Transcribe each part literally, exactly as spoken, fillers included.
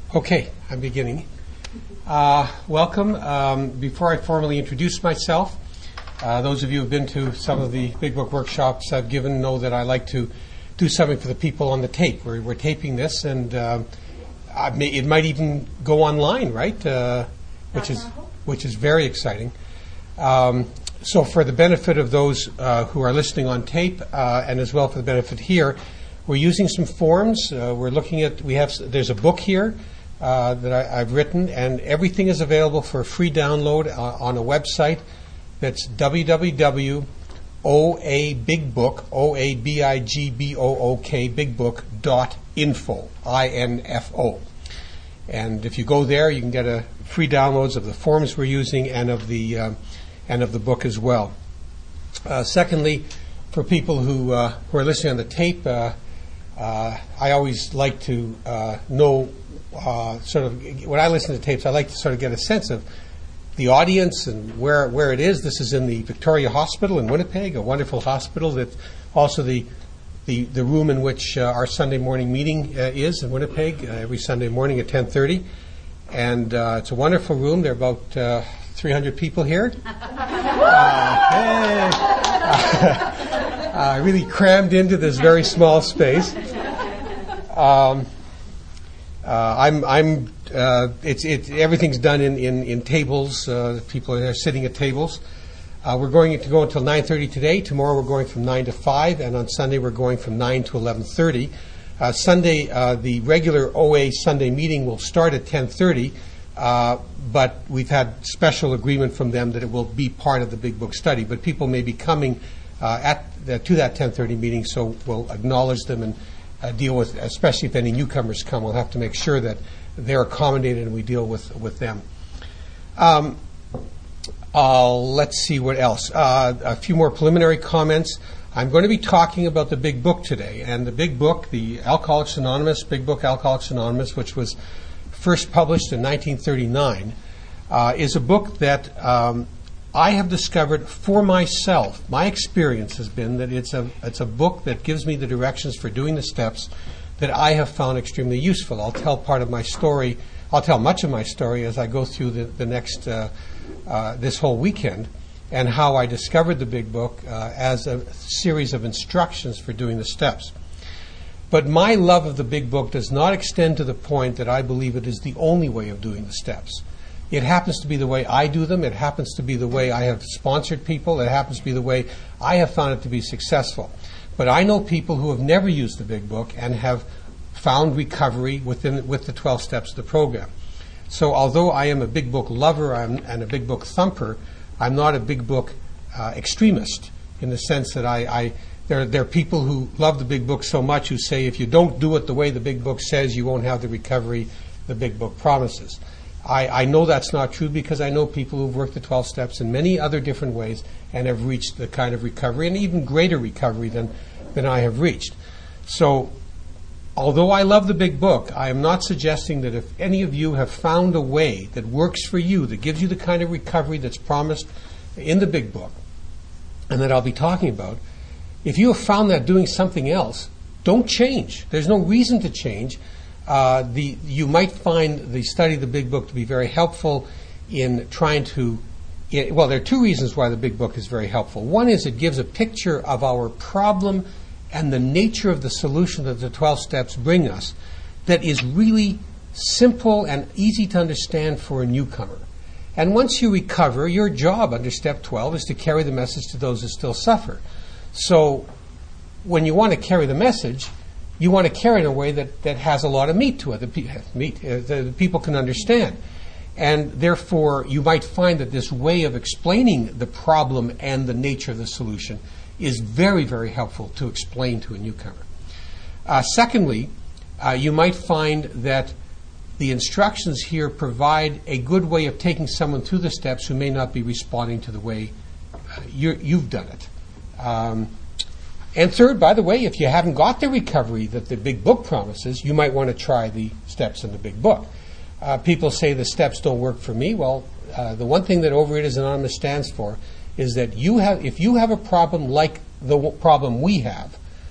Okay, I'm beginning. Uh, welcome. Um, before I formally introduce myself, uh, those of you who have been to some of the Big Book workshops I've given know that I like to do something for the people on the tape. We're, we're taping this, and uh, I may, it might even go online, right? Uh, which is which is very exciting. Um, so for the benefit of those uh, who are listening on tape, uh, and as well for the benefit here, we're using some forms. Uh, we're looking at, we have, there's a book here uh, that I, I've written, and everything is available for free download uh, on a website that's w w w dot o a big book, O A B I G B O O K, bigbook dot info, I N F O. And if you go there, you can get a free downloads of the forms we're using and of the uh, and of the book as well. Uh, secondly, for people who uh, who are listening on the tape, uh, uh, I always like to uh, know uh, sort of when I listen to tapes, I like to sort of get a sense of the audience and where where it is. This is in the Victoria Hospital in Winnipeg, a wonderful hospital that's also the the, the room in which uh, our Sunday morning meeting uh, is in Winnipeg uh, every Sunday morning at ten thirty. And uh, it's a wonderful room. There are about uh, three hundred people here. Uh, hey. uh, really crammed into this very small space. Um, uh, I'm, I'm, uh, it's, it, everything's done in, in, in tables. Uh, people are sitting at tables. Uh, we're going to go until nine thirty today. Tomorrow we're going from nine to five, and on Sunday we're going from nine to eleven thirty. Uh, Sunday, uh, the regular O A Sunday meeting will start at ten thirty, uh, but we've had special agreement from them that it will be part of the Big Book study. But people may be coming uh, at the, to that ten thirty meeting, so we'll acknowledge them and uh, deal with, especially if any newcomers come, we'll have to make sure that they're accommodated and we deal with, with them. Um, uh, let's see what else. Uh, a few more preliminary comments. I'm going to be talking about the Big Book today, and the Big Book, the Alcoholics Anonymous, Big Book Alcoholics Anonymous, which was first published in nineteen thirty-nine, uh, is a book that um, I have discovered for myself. My experience has been that it's a it's a book that gives me the directions for doing the steps that I have found extremely useful. I'll tell part of my story. I'll tell much of my story as I go through the, the next uh, uh, this whole weekend, and how I discovered the Big Book uh, as a series of instructions for doing the steps. But my love of the Big Book does not extend to the point that I believe it is the only way of doing the steps. It happens to be the way I do them. It happens to be the way I have sponsored people. It happens to be the way I have found it to be successful. But I know people who have never used the Big Book and have found recovery within with the twelve steps of the program. So although I am a Big Book lover I'm, and a Big Book thumper, I'm not a Big Book uh, extremist in the sense that I, I there, there are people who love the Big Book so much who say if you don't do it the way the Big Book says, you won't have the recovery the Big Book promises. I, I know that's not true because I know people who've worked the twelve steps in many other different ways and have reached the kind of recovery and even greater recovery than, than I have reached. So although I love the Big Book, I am not suggesting that if any of you have found a way that works for you, that gives you the kind of recovery that's promised in the Big Book, and that I'll be talking about, if you have found that doing something else, don't change. There's no reason to change. Uh, the you might find the study of the Big Book to be very helpful in trying to, it, well, there are two reasons why the Big Book is very helpful. One is it gives a picture of our problem and the nature of the solution that the twelve steps bring us that is really simple and easy to understand for a newcomer. And once you recover, your job under step twelve is to carry the message to those who still suffer. So when you want to carry the message, you want to carry it in a way that, that has a lot of meat to it, that pe- meat, uh, the people can understand. And therefore, you might find that this way of explaining the problem and the nature of the solution is very, very helpful to explain to a newcomer. Uh, secondly, uh, you might find that the instructions here provide a good way of taking someone through the steps who may not be responding to the way uh, you're, you've done it. Um, and third, by the way, if you haven't got the recovery that the Big Book promises, you might want to try the steps in the Big Book. Uh, people say the steps don't work for me. Well, uh, the one thing that Overeaters Anonymous stands for is that you have, if you have a problem like the w- problem we have,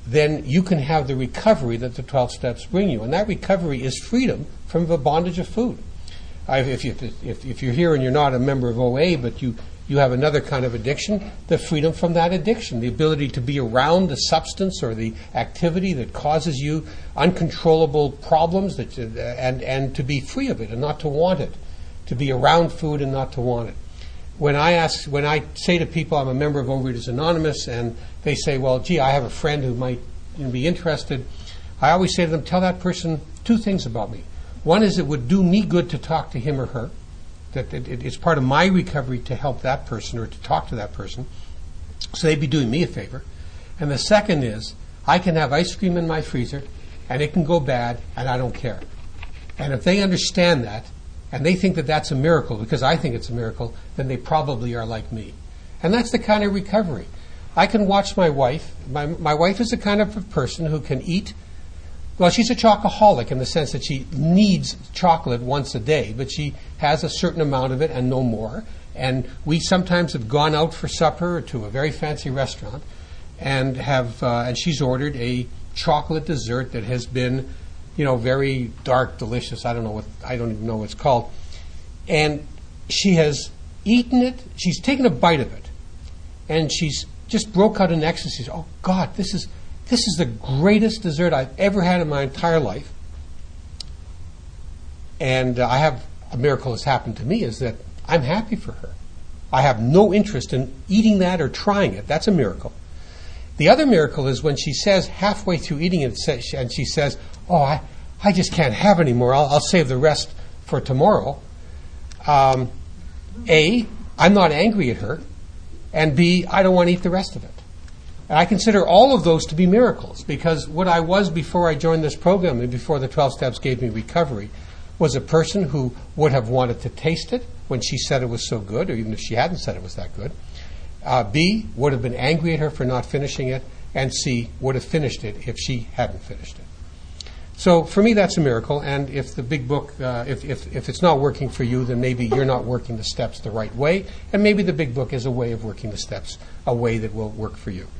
then you can have the recovery that the twelve steps bring you. And that recovery is freedom from the bondage of food. I, if, you, if, if you're here and you're not a member of O A, but you, you have another kind of addiction, the freedom from that addiction, the ability to be around the substance or the activity that causes you uncontrollable problems, that, and, and to be free of it and not to want it, to be around food and not to want it. When I ask, when I say to people I'm a member of Overeaters Anonymous, and they say, well, gee, I have a friend who might you know, be interested, I always say to them, tell that person two things about me. One is it would do me good to talk to him or her, that it, it, it's part of my recovery to help that person or to talk to that person, so they'd be doing me a favor. And the second is, I can have ice cream in my freezer, and it can go bad, and I don't care. And if they understand that, and they think that that's a miracle, because I think it's a miracle, then they probably are like me. And that's the kind of recovery. I can watch my wife. My, my wife is the kind of a person who can eat. Well, she's a chocoholic in the sense that she needs chocolate once a day, but she has a certain amount of it and no more. And we sometimes have gone out for supper to a very fancy restaurant, and have uh, and she's ordered a chocolate dessert that has been, you know, very dark, delicious. I don't know what I don't even know what it's called. And she has eaten it. She's taken a bite of it, and she's just broke out in ecstasy. Oh God, this is this is the greatest dessert I've ever had in my entire life. And uh, I have a miracle has happened to me is that I'm happy for her. I have no interest in eating that or trying it. That's a miracle. The other miracle is when she says halfway through eating it, and she says, "Oh, I, I just can't have any more. I'll, I'll save the rest for tomorrow." Um, A, I'm not angry at her, and B, I don't want to eat the rest of it. And I consider all of those to be miracles, because what I was before I joined this program and before the twelve Steps gave me recovery was a person who would have wanted to taste it when she said it was so good, or even if she hadn't said it was that good. Uh, B, would have been angry at her for not finishing it, and C, would have finished it if she hadn't finished it. So for me, that's a miracle, and if the big book, uh, if, if, if it's not working for you, then maybe you're not working the steps the right way, and maybe the big book is a way of working the steps, a way that will work for you.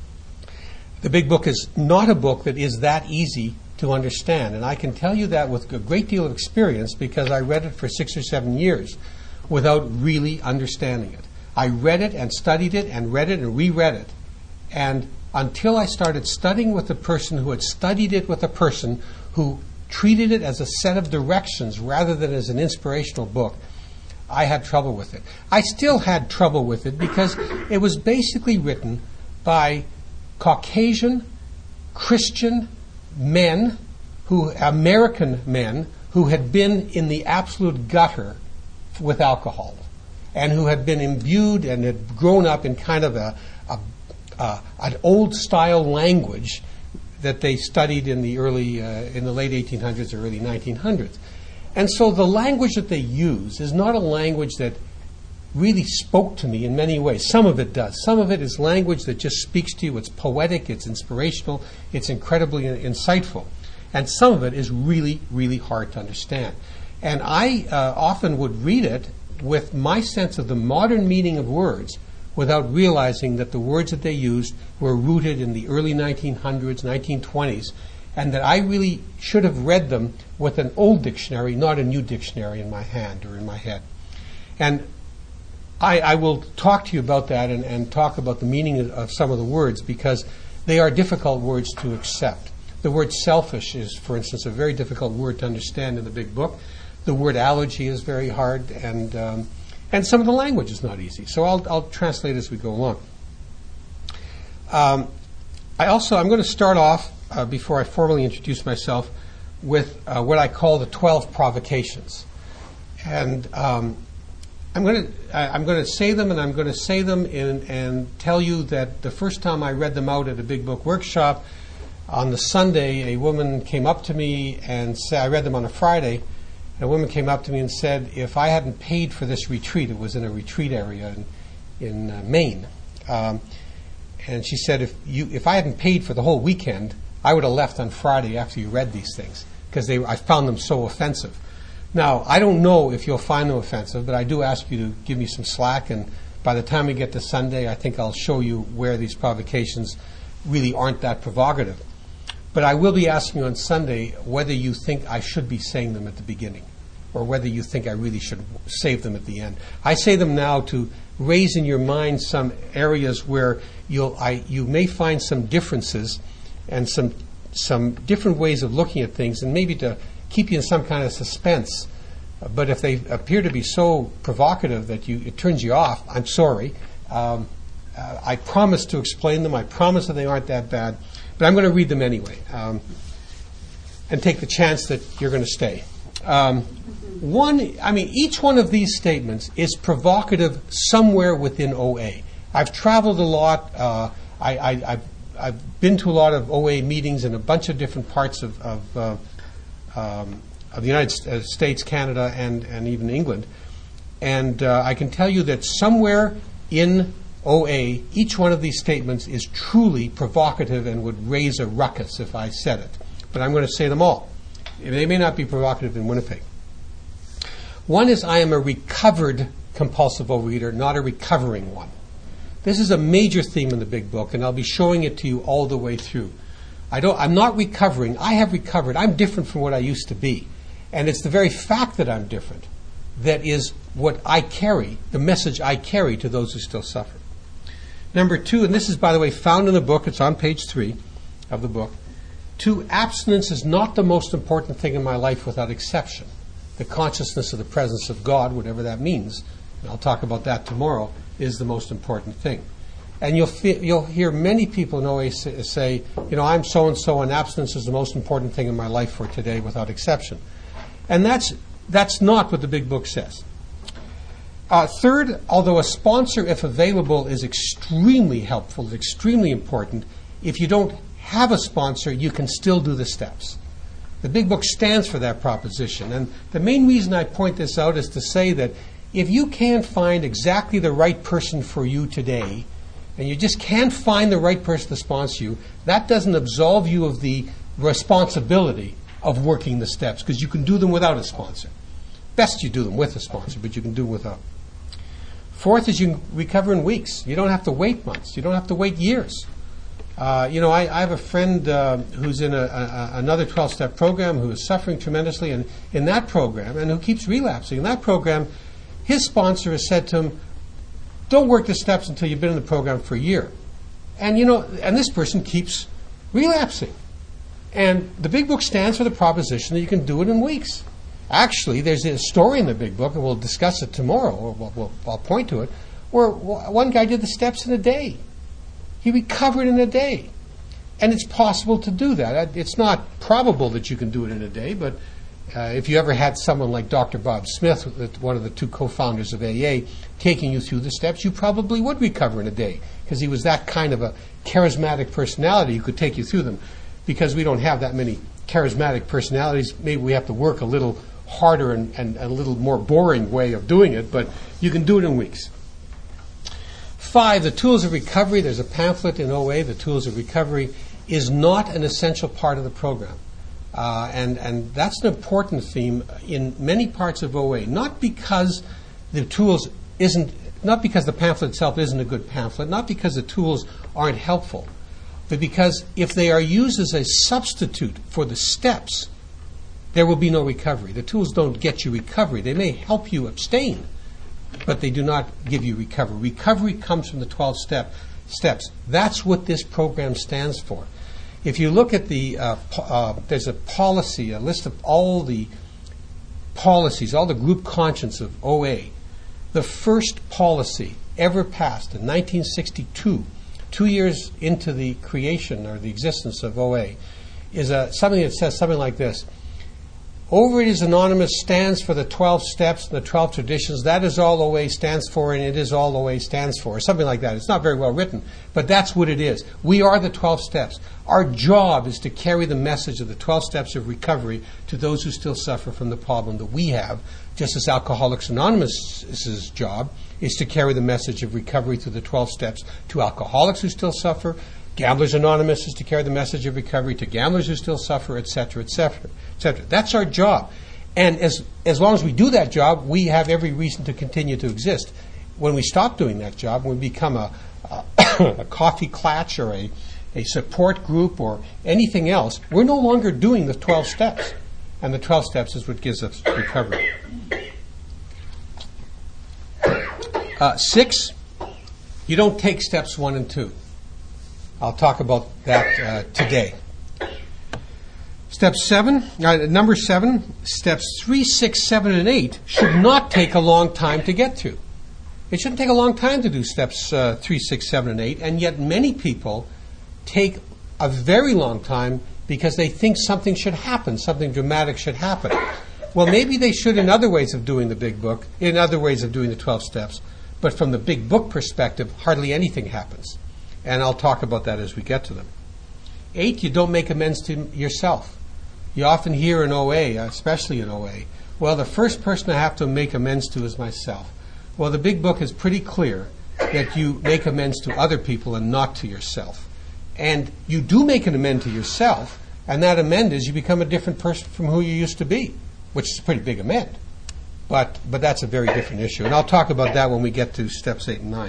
The big book is not a book that is that easy to understand, and I can tell you that with a great deal of experience because I read it for six or seven years without really understanding it. I read it and studied it and read it and reread it, and until I started studying with a person who had studied it with a person who treated it as a set of directions rather than as an inspirational book, I had trouble with it. I still had trouble with it because it was basically written by Caucasian Christian men, who American men who had been in the absolute gutter with alcohol and who had been imbued and had grown up in kind of a, a Uh, an old-style language that they studied in the early, uh, in the late eighteen hundreds or early nineteen hundreds. And so the language that they use is not a language that really spoke to me in many ways. Some of it does. Some of it is language that just speaks to you. It's poetic, it's inspirational, it's incredibly insightful. And some of it is really, really hard to understand. And I uh, often would read it with my sense of the modern meaning of words without realizing that the words that they used were rooted in the early nineteen hundreds, nineteen twenties, and that I really should have read them with an old dictionary, not a new dictionary in my hand or in my head. And I, I will talk to you about that and, and talk about the meaning of, of some of the words because they are difficult words to accept. The word selfish is, for instance, a very difficult word to understand in the big book. The word allergy is very hard, and um, And some of the language is not easy. So I'll, I'll translate as we go along. Um, I also, I'm going to start off, uh, before I formally introduce myself, with uh, what I call the twelve provocations. And um, I'm going to I'm going to say them, and I'm going to say them in, and tell you that the first time I read them out at a big book workshop, on the Sunday, a woman came up to me and said, I read them on a Friday, a woman came up to me and said, if I hadn't paid for this retreat, it was in a retreat area in, in uh, Maine, um, and she said, if you, if I hadn't paid for the whole weekend, I would have left on Friday after you read these things, because they, I found them so offensive. Now, I don't know if you'll find them offensive, but I do ask you to give me some slack, and by the time we get to Sunday, I think I'll show you where these provocations really aren't that provocative. But I will be asking you on Sunday whether you think I should be saying them at the beginning, or whether you think I really should save them at the end. I say them now to raise in your mind some areas where you'll, I, you may find some differences and some some different ways of looking at things, and maybe to keep you in some kind of suspense. But if they appear to be so provocative that you it turns you off, I'm sorry. Um, uh, I promise to explain them. I promise that they aren't that bad. But I'm going to read them anyway, um, and take the chance that you're going to stay. Um, one, I mean, each one of these statements is provocative somewhere within O A. I've traveled a lot. Uh, I, I, I've, I've been to a lot of O A meetings in a bunch of different parts of, of, uh, um, of the United States, Canada, and, and even England. And uh, I can tell you that somewhere in O A, each one of these statements is truly provocative and would raise a ruckus if I said it. But I'm going to say them all. They may not be provocative in Winnipeg. One is, I am a recovered compulsive overeater, not a recovering one. This is a major theme in the big book, and I'll be showing it to you all the way through. I don't, I'm not recovering. I have recovered. I'm different from what I used to be. And it's the very fact that I'm different that is what I carry, the message I carry to those who still suffer. Number two, and this is, by the way, found in the book. It's on page three of the book. Two, abstinence is not the most important thing in my life without exception. The consciousness of the presence of God, whatever that means, and I'll talk about that tomorrow, is the most important thing. And you'll fe- you'll hear many people in O A say, say, you know, I'm so-and-so, and abstinence is the most important thing in my life for today without exception. And that's that's not what the big book says. Uh, third, although a sponsor, if available, is extremely helpful, extremely important, if you don't have a sponsor, you can still do the steps. The big book stands for that proposition. And the main reason I point this out is to say that if you can't find exactly the right person for you today, and you just can't find the right person to sponsor you, that doesn't absolve you of the responsibility of working the steps, because you can do them without a sponsor. Best you do them with a sponsor, but you can do them without. Fourth is, you can recover in weeks. You don't have to wait months. You don't have to wait years. Uh, you know, I, I have a friend uh, who's in a, a, another twelve-step program who is suffering tremendously in, in that program, and who keeps relapsing. In that program, his sponsor has said to him, don't work the steps until you've been in the program for a year. And, you know, and this person keeps relapsing. And the big book stands for the proposition that you can do it in weeks. Actually, there's a story in the big book, and we'll discuss it tomorrow, or we'll, we'll, I'll point to it, where one guy did the steps in a day. He recovered in a day. And it's possible to do that. It's not probable that you can do it in a day, but uh, if you ever had someone like Doctor Bob Smith, one of the two co-founders of A A, taking you through the steps, you probably would recover in a day, because he was that kind of a charismatic personality who could take you through them. Because we don't have that many charismatic personalities, maybe we have to work a little harder and, and a little more boring way of doing it, but you can do it in weeks. Five, the tools of recovery. There's a pamphlet in O A, the tools of recovery, is not an essential part of the program. Uh, and, and that's an important theme in many parts of O A, not because the tools isn't, not because the pamphlet itself isn't a good pamphlet, not because the tools aren't helpful, but because if they are used as a substitute for the steps, there will be no recovery. The tools don't get you recovery. They may help you abstain, but they do not give you recovery. Recovery comes from the twelve step steps. That's what this program stands for. If you look at the, uh, po- uh, there's a policy, a list of all the policies, all the group conscience of O A. The first policy ever passed in nineteen sixty-two, two years into the creation or the existence of O A, is a, something that says something like this. Overeaters Anonymous stands for the twelve steps and the twelve traditions. That is all O A stands for, and it is all O A stands for, or something like that. It's not very well written, but that's what it is. We are the twelve steps. Our job is to carry the message of the twelve steps of recovery to those who still suffer from the problem that we have, just as Alcoholics Anonymous' job is to carry the message of recovery through the twelve steps to alcoholics who still suffer. Gamblers Anonymous is to carry the message of recovery to gamblers who still suffer, et cetera, et cetera, et cetera. That's our job. And as as long as we do that job, we have every reason to continue to exist. When we stop doing that job, when we become a, a, a coffee clatch or a, a support group or anything else, we're no longer doing the twelve steps. And the twelve steps is what gives us recovery. Uh, six, you don't take steps one and two. I'll talk about that uh, today. Step seven, uh, number seven, steps three, six, seven, and eight should not take a long time to get to. It shouldn't take a long time to do steps uh, three, six, seven, and eight, and yet many people take a very long time because they think something should happen, something dramatic should happen. Well, maybe they should in other ways of doing the big book, in other ways of doing the twelve steps, but from the big book perspective, hardly anything happens. And I'll talk about that as we get to them. Eight, you don't make amends to yourself. You often hear in O A, especially in O A, well, the first person I have to make amends to is myself. Well, the big book is pretty clear that you make amends to other people and not to yourself. And you do make an amend to yourself, and that amend is you become a different person from who you used to be, which is a pretty big amend. But but that's a very different issue. And I'll talk about that when we get to steps eight and nine.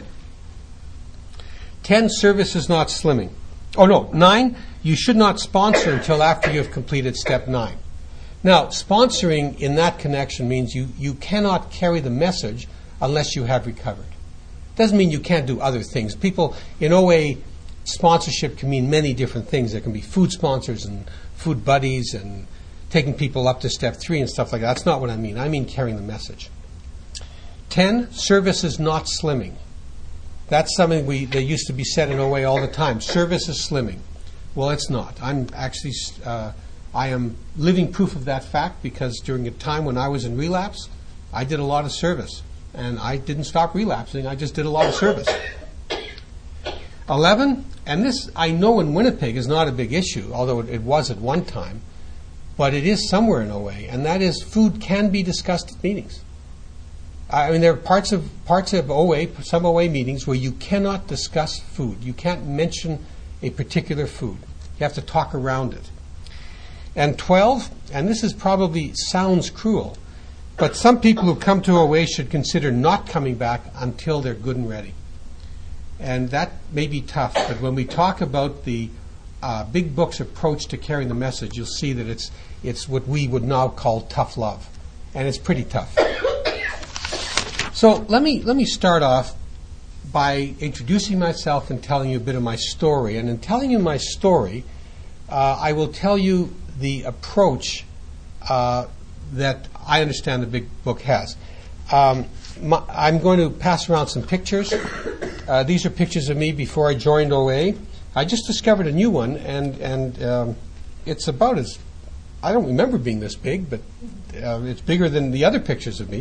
Ten, service is not slimming. Oh, no. Nine, you should not sponsor until after you have completed step nine. Now, sponsoring in that connection means you, you cannot carry the message unless you have recovered. Doesn't mean you can't do other things. People in O A, sponsorship can mean many different things. There can be food sponsors and food buddies and taking people up to step three and stuff like that. That's not what I mean. I mean carrying the message. Ten, service is not slimming. That's something we that used to be said in O A all the time. Service is slimming. Well, it's not. I'm actually, uh, I am living proof of that fact because during a time when I was in relapse, I did a lot of service. And I didn't stop relapsing. I just did a lot of service. Eleven, and this I know in Winnipeg is not a big issue, although it, it was at one time, but it is somewhere in O A, and that is food can be discussed at meetings. I mean, there are parts of parts of O A, some O A meetings where you cannot discuss food. You can't mention a particular food. You have to talk around it. And twelve, and this is probably sounds cruel, but some people who come to O A should consider not coming back until they're good and ready. And that may be tough, but when we talk about the uh, big book's approach to carrying the message, you'll see that it's it's what we would now call tough love. And it's pretty tough. So let me let me start off by introducing myself and telling you a bit of my story. And in telling you my story, uh, I will tell you the approach uh, that I understand the big book has. Um, my, I'm going to pass around some pictures. Uh, these are pictures of me before I joined O A. I just discovered a new one, and and um, it's about as, I don't remember being this big, but uh, it's bigger than the other pictures of me.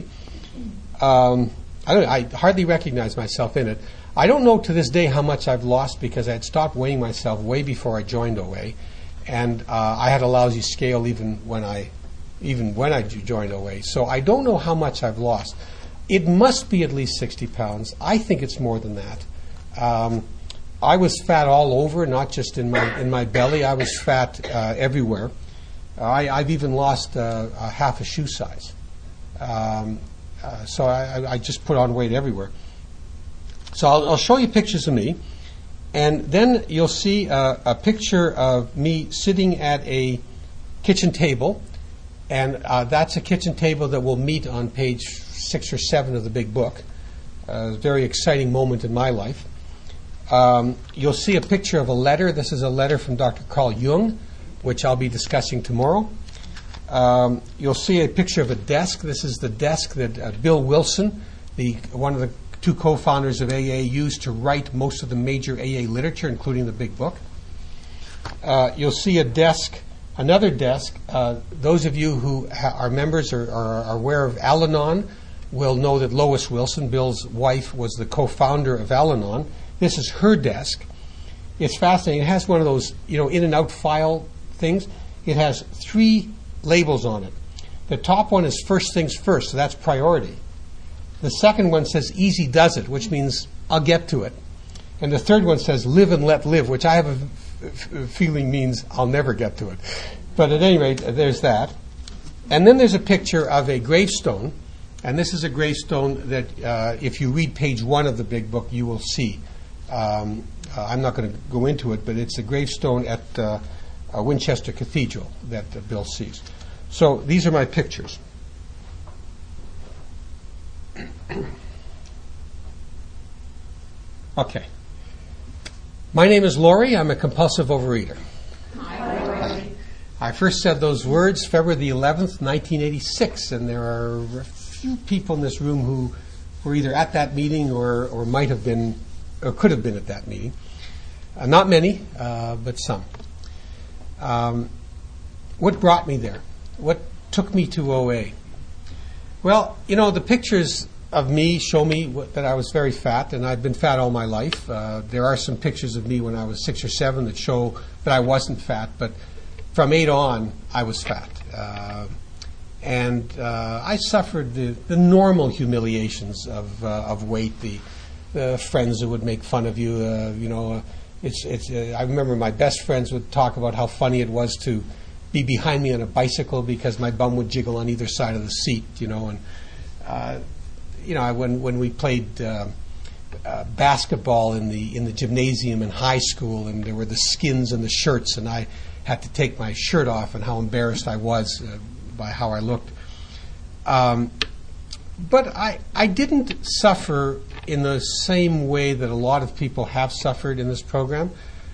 Um, I, don't, I hardly recognize myself in it. I don't know to this day how much I've lost because I had stopped weighing myself way before I joined O A, and uh, I had a lousy scale even when I even when I joined O A. So I don't know how much I've lost. It must be at least sixty pounds. I think it's more than that. Um, I was fat all over, not just in my in my belly. I was fat uh, everywhere. I, I've even lost uh, a half a shoe size. Um, uh, so I, I just put on weight everywhere. So I'll, I'll show you pictures of me, and then you'll see uh, a picture of me sitting at a kitchen table, and uh, that's a kitchen table that will meet on page six or seven of the big book. Uh, a very exciting moment in my life. Um, you'll see a picture of a letter. This is a letter from Doctor Carl Jung, which I'll be discussing tomorrow. Um, you'll see a picture of a desk. This is the desk that uh, Bill Wilson, the one of the two co-founders of A A, used to write most of the major A A literature, including the big book. Uh, you'll see a desk, another desk. Uh, those of you who ha- are members or are aware of Al-Anon will know that Lois Wilson, Bill's wife, was the co-founder of Al-Anon. This is her desk. It's fascinating. It has one of those, you know, in and out file things. It has three labels on it. The top one is first things first, so that's priority. The second one says easy does it, which means I'll get to it. And the third one says live and let live, which I have a f- f- feeling means I'll never get to it. But at any rate, there's that. And then there's a picture of a gravestone. And this is a gravestone that uh, if you read page one of the big book, you will see. Um, uh, I'm not going to go into it, but it's a gravestone at uh, uh, Winchester Cathedral that uh, Bill sees. So these are my pictures. Okay. My name is Laurie. I'm a compulsive overeater. Hi, Laurie. I first said those words February the eleventh, nineteen eighty-six, and there are a few people in this room who were either at that meeting or, or might have been, or could have been at that meeting. Uh, not many, uh, but some. Um, what brought me there? What took me to O A? Well, you know, the pictures of me show me w- that I was very fat, and I've been fat all my life. Uh, there are some pictures of me when I was six or seven that show that I wasn't fat, but from eight on, I was fat. Uh, and uh, I suffered the, the normal humiliations of uh, of weight, the, the friends that would make fun of you. Uh, you know, uh, it's it's. Uh, I remember my best friends would talk about how funny it was to be behind me on a bicycle because my bum would jiggle on either side of the seat. You know, and uh, you know when when we played uh, uh, basketball in the in the gymnasium in high school, and there were the skins and the shirts, and I had to take my shirt off, and how embarrassed I was uh, by how I looked. Um, but I I didn't suffer in the same way that a lot of people have suffered in this program.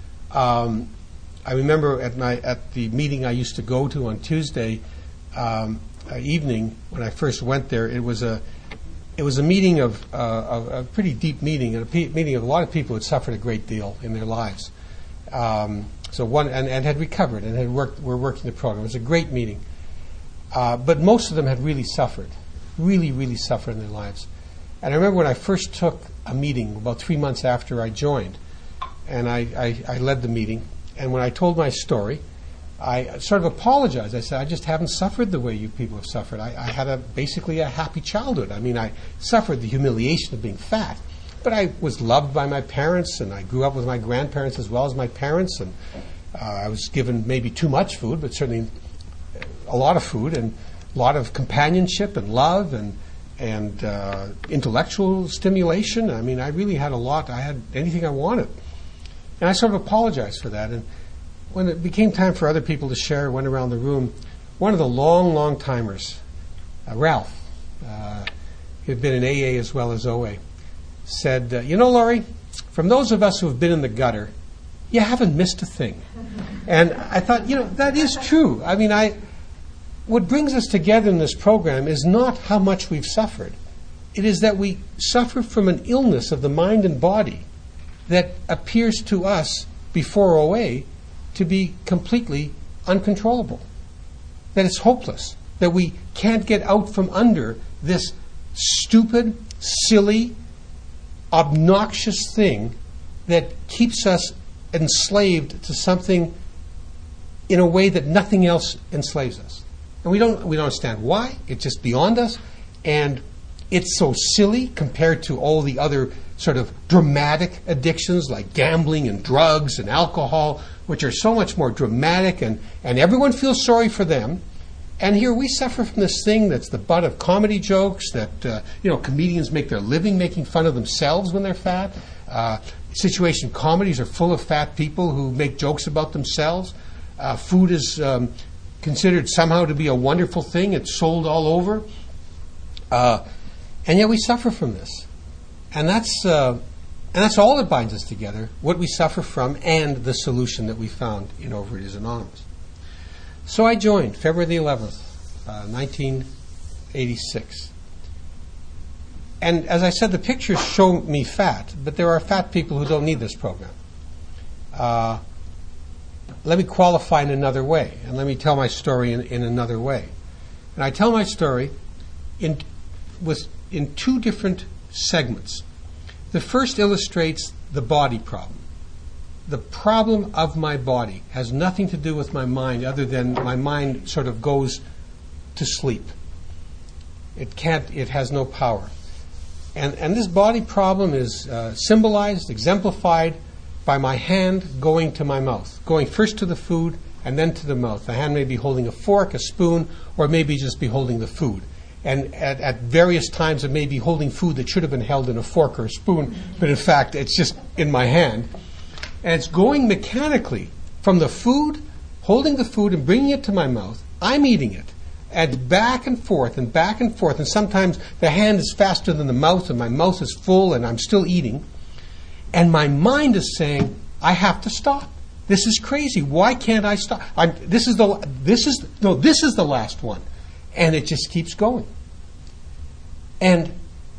Um, I remember at my at the meeting I used to go to on Tuesday um, uh, evening when I first went there. It was a it was a meeting of, uh, of a pretty deep meeting, and a pe- meeting of a lot of people who had suffered a great deal in their lives. Um, so one and, and had recovered and had worked. Were working the program. It was a great meeting, uh, but most of them had really suffered, really, really suffered in their lives. And I remember when I first took a meeting about three months after I joined, and I, I, I led the meeting. And when I told my story, I sort of apologized. I said, I just haven't suffered the way you people have suffered. I, I had a basically a happy childhood. I mean, I suffered the humiliation of being fat, but I was loved by my parents, and I grew up with my grandparents as well as my parents, and uh, I was given maybe too much food, but certainly a lot of food, and a lot of companionship and love and and uh, intellectual stimulation. I mean, I really had a lot. I had anything I wanted. And I sort of apologized for that. And when it became time for other people to share, went around the room, one of the long, long timers, uh, Ralph, uh, who had been in A A as well as O A, said, uh, you know, Laurie, from those of us who have been in the gutter, you haven't missed a thing. And I thought, you know, that is true. I mean, I what brings us together in this program is not how much we've suffered. It is that we suffer from an illness of the mind and body that appears to us before O A to be completely uncontrollable, that it's hopeless, that we can't get out from under this stupid, silly, obnoxious thing that keeps us enslaved to something in a way that nothing else enslaves us. And we don't we don't understand why. It's just beyond us, and it's so silly compared to all the other sort of dramatic addictions like gambling and drugs and alcohol, which are so much more dramatic, and, and everyone feels sorry for them. And here we suffer from this thing that's the butt of comedy jokes, that uh, you know comedians make their living making fun of themselves when they're fat. Uh, situation comedies are full of fat people who make jokes about themselves. Uh, food is um, considered somehow to be a wonderful thing. It's sold all over. Uh, and yet we suffer from this. And that's uh, and that's all that binds us together, what we suffer from and the solution that we found in Overeaters Anonymous. So I joined February the eleventh, uh, nineteen eighty-six. And as I said, the pictures show me fat, but there are fat people who don't need this program. Uh, let me qualify in another way, and let me tell my story in, in another way. And I tell my story in with in two different segments. The first illustrates the body problem. The problem of my body has nothing to do with my mind other than my mind sort of goes to sleep. It can't, it has no power. And, and this body problem is uh, symbolized, exemplified by my hand going to my mouth, going first to the food and then to the mouth. The hand may be holding a fork, a spoon, or maybe just be holding the food. And at, at various times, it may be holding food that should have been held in a fork or a spoon, but in fact, it's just in my hand. And it's going mechanically from the food, holding the food and bringing it to my mouth. I'm eating it. And back and forth and back and forth. And sometimes the hand is faster than the mouth, and my mouth is full, and I'm still eating. And my mind is saying, I have to stop. This is crazy. Why can't I stop? I'm, this is the this is no. This is the last one, and it just keeps going. And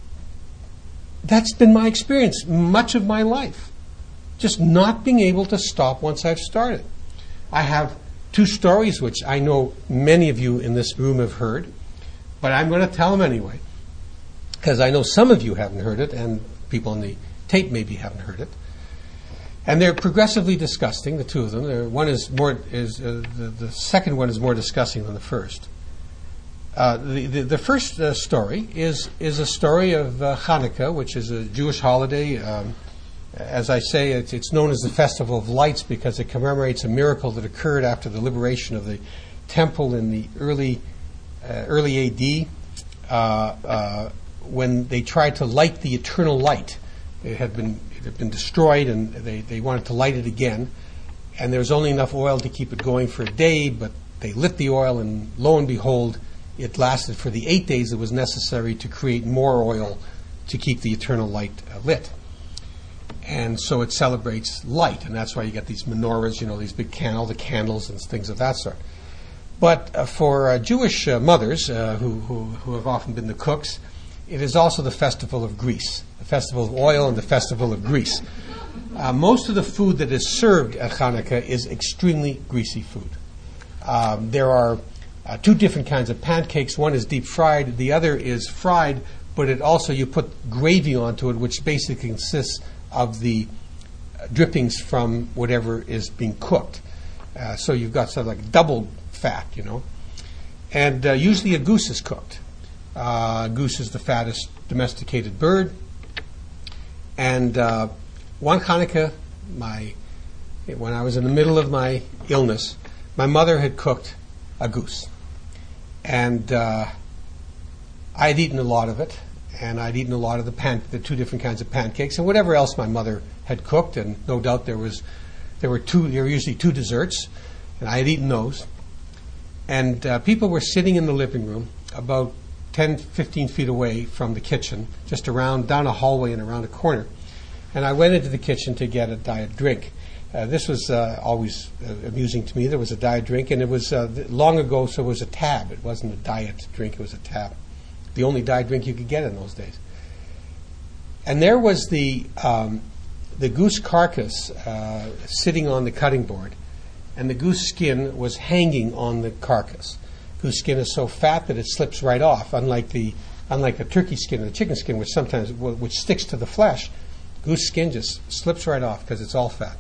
that's been my experience much of my life, just not being able to stop once I've started. I have two stories which I know many of you in this room have heard, but I'm going to tell them anyway, because I know some of you haven't heard it, and people on the tape maybe haven't heard it. And they're progressively disgusting, the two of them. They're, one is more is uh, the, the second one is more disgusting than the first. Uh, the, the the first uh, story is is a story of uh, Hanukkah, which is a Jewish holiday. Um, as I say, it's, it's known as the Festival of Lights because it commemorates a miracle that occurred after the liberation of the temple in the early uh, early A D, uh, uh, when they tried to light the eternal light. It had been it had been destroyed, and they, they wanted to light it again. And there was only enough oil to keep it going for a day, but they lit the oil, and lo and behold, it lasted for the eight days it was necessary to create more oil to keep the eternal light uh, lit. And so it celebrates light, and that's why you get these menorahs, you know, these big candles, the candles and things of that sort. But uh, for uh, Jewish uh, mothers uh, who, who, who have often been the cooks, it is also the festival of grease, the festival of oil and the festival of grease. Uh, most of the food that is served at Hanukkah is extremely greasy food. Um, there are uh, two different kinds of pancakes. One is deep fried, the other is fried, but it also, you put gravy onto it, which basically consists of the drippings from whatever is being cooked. Uh, so you've got sort of like double fat, you know. And uh, usually a goose is cooked. Uh, goose is the fattest domesticated bird. And uh, one Hanukkah, my, when I was in the middle of my illness, my mother had cooked a goose. And uh, I had eaten a lot of it. And I'd eaten a lot of the pan, the two different kinds of pancakes, and whatever else my mother had cooked. And no doubt there was, there were two. There were usually two desserts, and I had eaten those. And uh, people were sitting in the living room, about ten, fifteen feet away from the kitchen, just around down a hallway and around a corner. And I went into the kitchen to get a diet drink. Uh, this was uh, always uh, amusing to me. There was a diet drink, and it was uh, long ago, so it was a tab. It wasn't a diet drink; it was a tab. The only diet drink you could get in those days. And there was the um, the goose carcass uh, sitting on the cutting board, and the goose skin was hanging on the carcass. Goose skin is so fat that it slips right off, unlike the unlike the turkey skin or the chicken skin, which sometimes which sticks to the flesh. Goose skin just slips right off because it's all fat.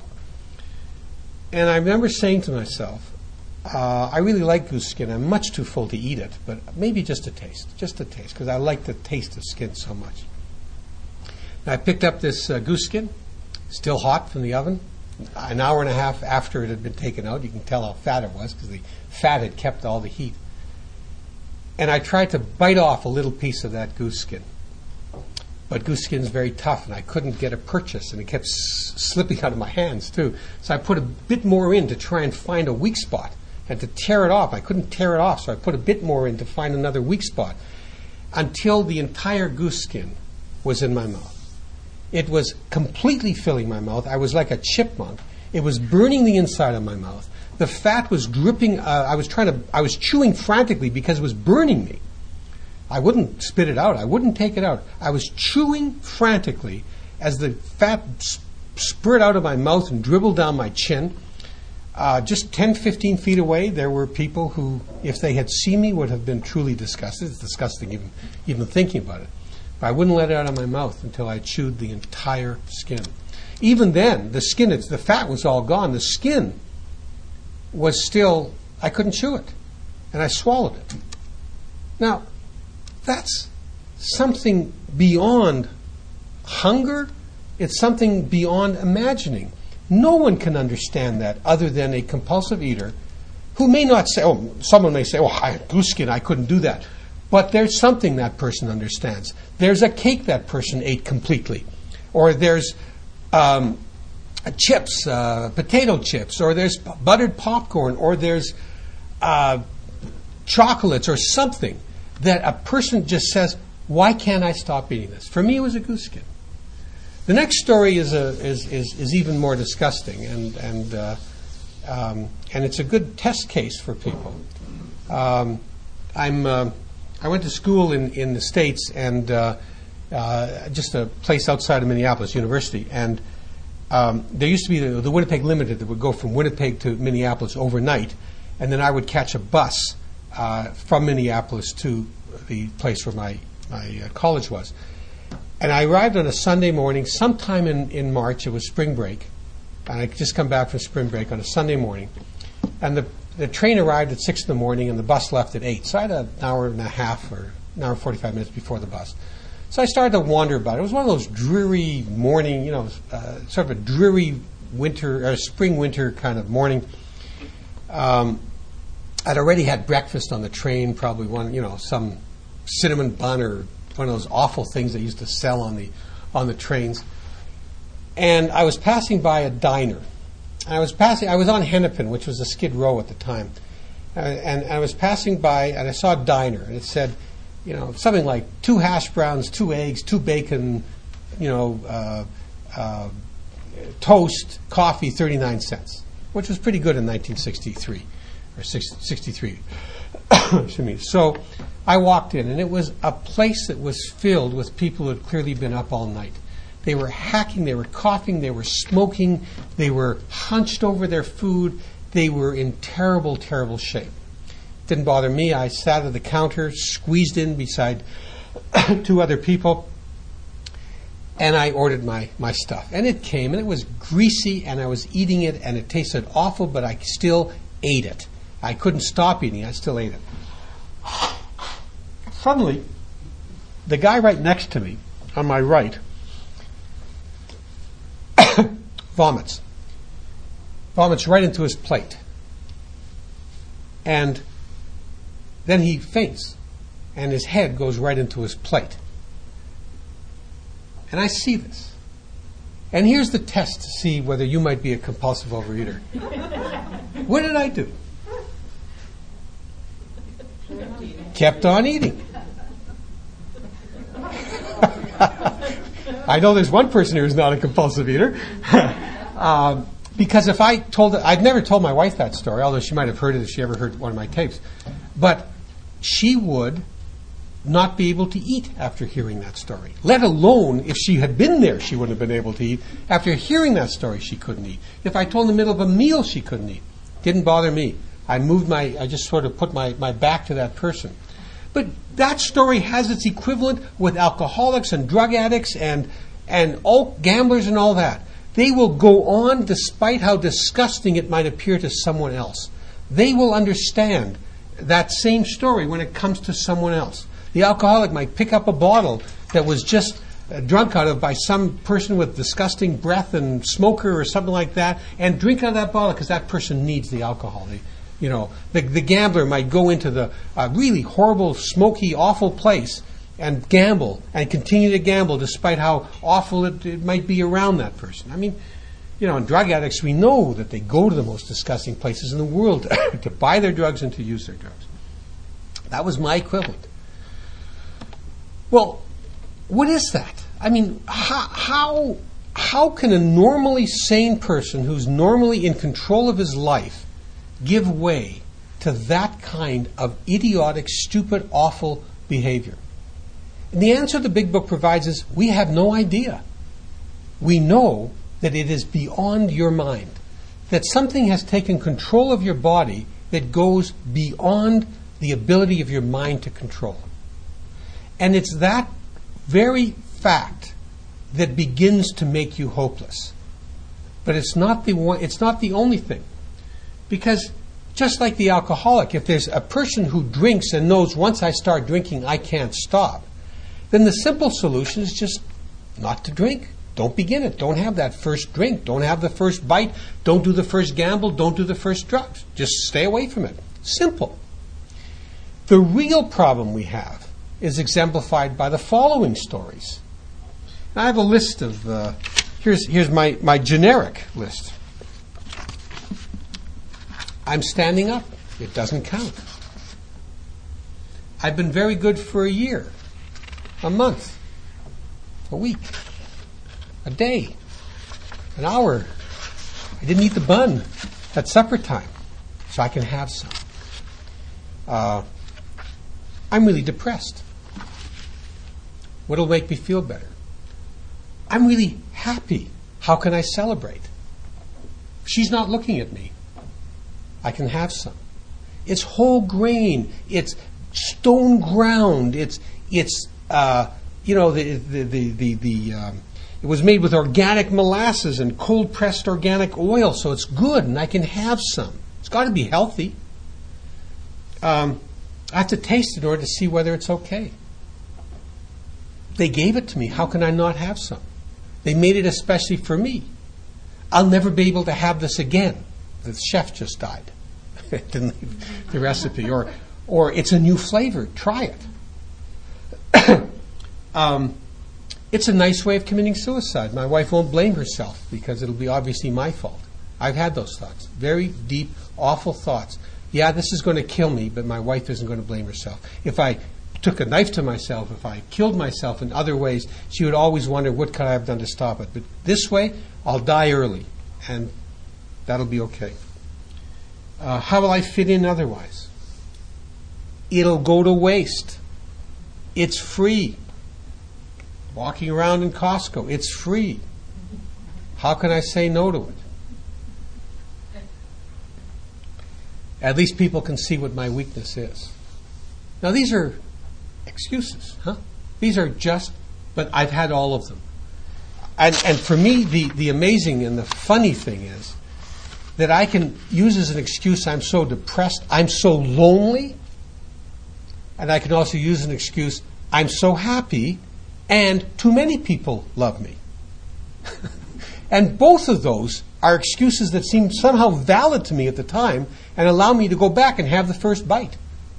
And I remember saying to myself, Uh, I really like goose skin. I'm much too full to eat it, but maybe just a taste, just a taste, because I like the taste of skin so much. And I picked up this uh, goose skin, still hot from the oven, an hour and a half after it had been taken out. You can tell how fat it was because the fat had kept all the heat. And I tried to bite off a little piece of that goose skin. But goose skin is very tough, and I couldn't get a purchase, and it kept s- slipping out of my hands, too. So I put a bit more in to try and find a weak spot. And to tear it off, I couldn't tear it off, so I put a bit more in to find another weak spot until the entire goose skin was in my mouth. It was completely filling my mouth. I was like a chipmunk. It was burning the inside of my mouth. The fat was dripping. Uh, I was trying to. I was chewing frantically because it was burning me. I wouldn't spit it out. I wouldn't take it out. I was chewing frantically as the fat sp- spurted out of my mouth and dribbled down my chin. Uh, just ten, fifteen feet away, there were people who, if they had seen me, would have been truly disgusted. It's disgusting even, even thinking about it. But I wouldn't let it out of my mouth until I chewed the entire skin. Even then, the skin, it's, the fat was all gone. The skin was still, I couldn't chew it. And I swallowed it. Now, that's something beyond hunger. It's something beyond imagining. No one can understand that other than a compulsive eater who may not say, oh, someone may say, oh, I had goose skin, I couldn't do that. but there's something that person understands. There's a cake that person ate completely, or there's um, chips, uh, potato chips, or there's buttered popcorn, or there's uh, chocolates, or something that a person just says, why can't I stop eating this? For me, it was a goose skin. The next story is a, is, is, is even more disgusting, and and uh, um, and it's a good test case for people. Um, I'm uh, I went to school in, in the States, and uh, uh, just a place outside of Minneapolis University, and um, there used to be the, the Winnipeg Limited that would go from Winnipeg to Minneapolis overnight, and then I would catch a bus uh, from Minneapolis to the place where my my uh, college was. And I arrived on a Sunday morning, sometime in, in March. It was spring break. And I just come back from spring break on a Sunday morning. And the, the train arrived at six in the morning, and the bus left at eight. So I had an hour and a half or an hour and forty-five minutes before the bus. So I started to wander about. It was one of those dreary morning, you know, uh, sort of a dreary winter, or spring winter kind of morning. Um, I'd already had breakfast on the train, probably one, you know, some cinnamon bun or one of those awful things they used to sell on the on the trains. And I was passing by a diner. I was passing. I was on Hennepin, which was a Skid Row at the time, uh, and, and I was passing by, and I saw a diner, and it said, you know, something like two hash browns, two eggs, two bacon, you know, uh, uh, toast, coffee, thirty-nine cents, which was pretty good in nineteen sixty-three or sixty-three. Excuse me. So I walked in, and it was a place that was filled with people who had clearly been up all night. They were hacking, they were coughing, they were smoking, they were hunched over their food. They were in terrible, terrible shape. Didn't bother me. I sat at the counter, squeezed in beside two other people, and I ordered my, my stuff. And it came, and it was greasy, and I was eating it, and it tasted awful, but I still ate it. I couldn't stop eating it. I still ate it. Suddenly, the guy right next to me, on my right, vomits. Vomits right into his plate. And then he faints, and his head goes right into his plate. And I see this. And here's the test to see whether you might be a compulsive overeater. What did I do? Kept on eating. I know there's one person who's not a compulsive eater. um, because if I told it, I've never told my wife that story, although she might have heard it if she ever heard one of my tapes. But she would not be able to eat after hearing that story. Let alone, if she had been there, she wouldn't have been able to eat. After hearing that story, she couldn't eat. If I told in the middle of a meal, she couldn't eat. Didn't bother me. I moved my, I just sort of put my, my back to that person. But that story has its equivalent with alcoholics and drug addicts and and all gamblers and all that. They will go on despite how disgusting it might appear to someone else. They will understand that same story when it comes to someone else. The alcoholic might pick up a bottle that was just uh, drunk out of by some person with disgusting breath and smoker or something like that, and drink out of that bottle because that person needs the alcohol. They, You know, the, the gambler might go into the uh, really horrible, smoky, awful place and gamble and continue to gamble despite how awful it, it might be around that person. I mean, you know, in drug addicts, we know that they go to the most disgusting places in the world to buy their drugs and to use their drugs. That was my equivalent. Well, what is that? I mean, how how, how can a normally sane person who's normally in control of his life give way to that kind of idiotic, stupid, awful behavior? And the answer the Big Book provides is we have no idea. We know that it is beyond your mind, that something has taken control of your body that goes beyond the ability of your mind to control. And it's that very fact that begins to make you hopeless. But it's not the one, it's not the only thing. Because just like the alcoholic, if there's a person who drinks and knows once I start drinking I can't stop, then the simple solution is just not to drink. Don't begin it. Don't have that first drink. Don't have the first bite. Don't do the first gamble. Don't do the first drugs. Just stay away from it. Simple. The real problem we have is exemplified by the following stories. Now, I have a list of, uh, here's, here's my, my generic list. I'm standing up. It doesn't count. I've been very good for a year, a month, a week, a day, an hour. I didn't eat the bun at supper time, so I can have some. Uh, I'm really depressed. What'll make me feel better? I'm really happy. How can I celebrate? She's not looking at me. I can have some. It's whole grain. It's stone ground. It's it's uh, you know the the the the, the um, it was made with organic molasses and cold pressed organic oil, so it's good, and I can have some. It's got to be healthy. Um, I have to taste it in order to see whether it's okay. They gave it to me. How can I not have some? They made it especially for me. I'll never be able to have this again. The chef just died. Didn't leave the recipe. Or, or it's a new flavor. Try it. um, it's a nice way of committing suicide. My wife won't blame herself because it'll be obviously my fault. I've had those thoughts. Very deep, awful thoughts. Yeah, this is going to kill me, but my wife isn't going to blame herself. If I took a knife to myself, if I killed myself in other ways, she would always wonder, what could I have done to stop it? But this way, I'll die early, and that'll be okay. Uh, how will I fit in otherwise? It'll go to waste. It's free. Walking around in Costco, it's free. How can I say no to it? At least people can see what my weakness is. Now, these are excuses, huh? These are just, but I've had all of them. And, and for me, the, the amazing and the funny thing is that I can use as an excuse, I'm so depressed, I'm so lonely, and I can also use an excuse, I'm so happy, and too many people love me. And both of those are excuses that seem somehow valid to me at the time and allow me to go back and have the first bite.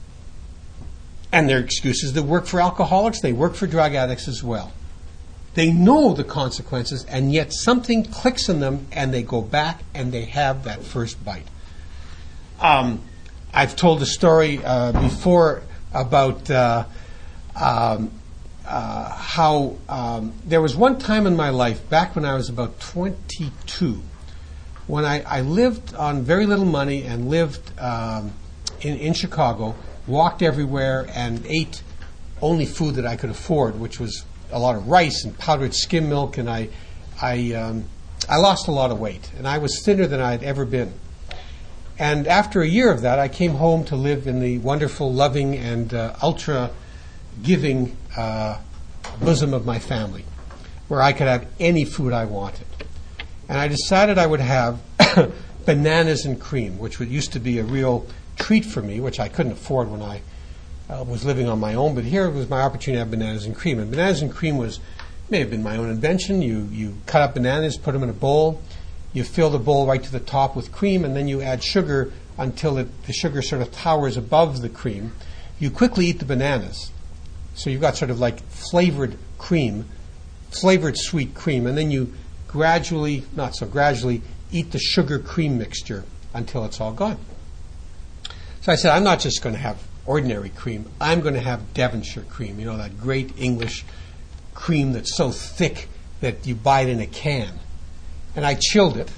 And they're excuses that work for alcoholics, they work for drug addicts as well. They know the consequences, and yet something clicks in them, and they go back and they have that first bite. Um, I've told a story uh, before about uh, um, uh, how um, there was one time in my life, back when I was about twenty-two, when I, I lived on very little money and lived um, in, in Chicago, walked everywhere and ate only food that I could afford, which was a lot of rice and powdered skim milk, and I, I, um, I lost a lot of weight, and I was thinner than I had ever been. And after a year of that, I came home to live in the wonderful, loving, and uh, ultra-giving uh, bosom of my family, where I could have any food I wanted. And I decided I would have bananas and cream, which would, used to be a real treat for me, which I couldn't afford when I uh, was living on my own. But here was my opportunity to have bananas and cream. And bananas and cream was, may have been my own invention. You, you cut up bananas, put them in a bowl. You fill the bowl right to the top with cream, and then you add sugar until it, the sugar sort of towers above the cream. You quickly eat the bananas. So you've got sort of like flavored cream, flavored sweet cream, and then you gradually, not so gradually, eat the sugar cream mixture until it's all gone. So I said, I'm not just going to have ordinary cream. I'm going to have Devonshire cream, you know, that great English cream that's so thick that you buy it in a can. And I chilled it,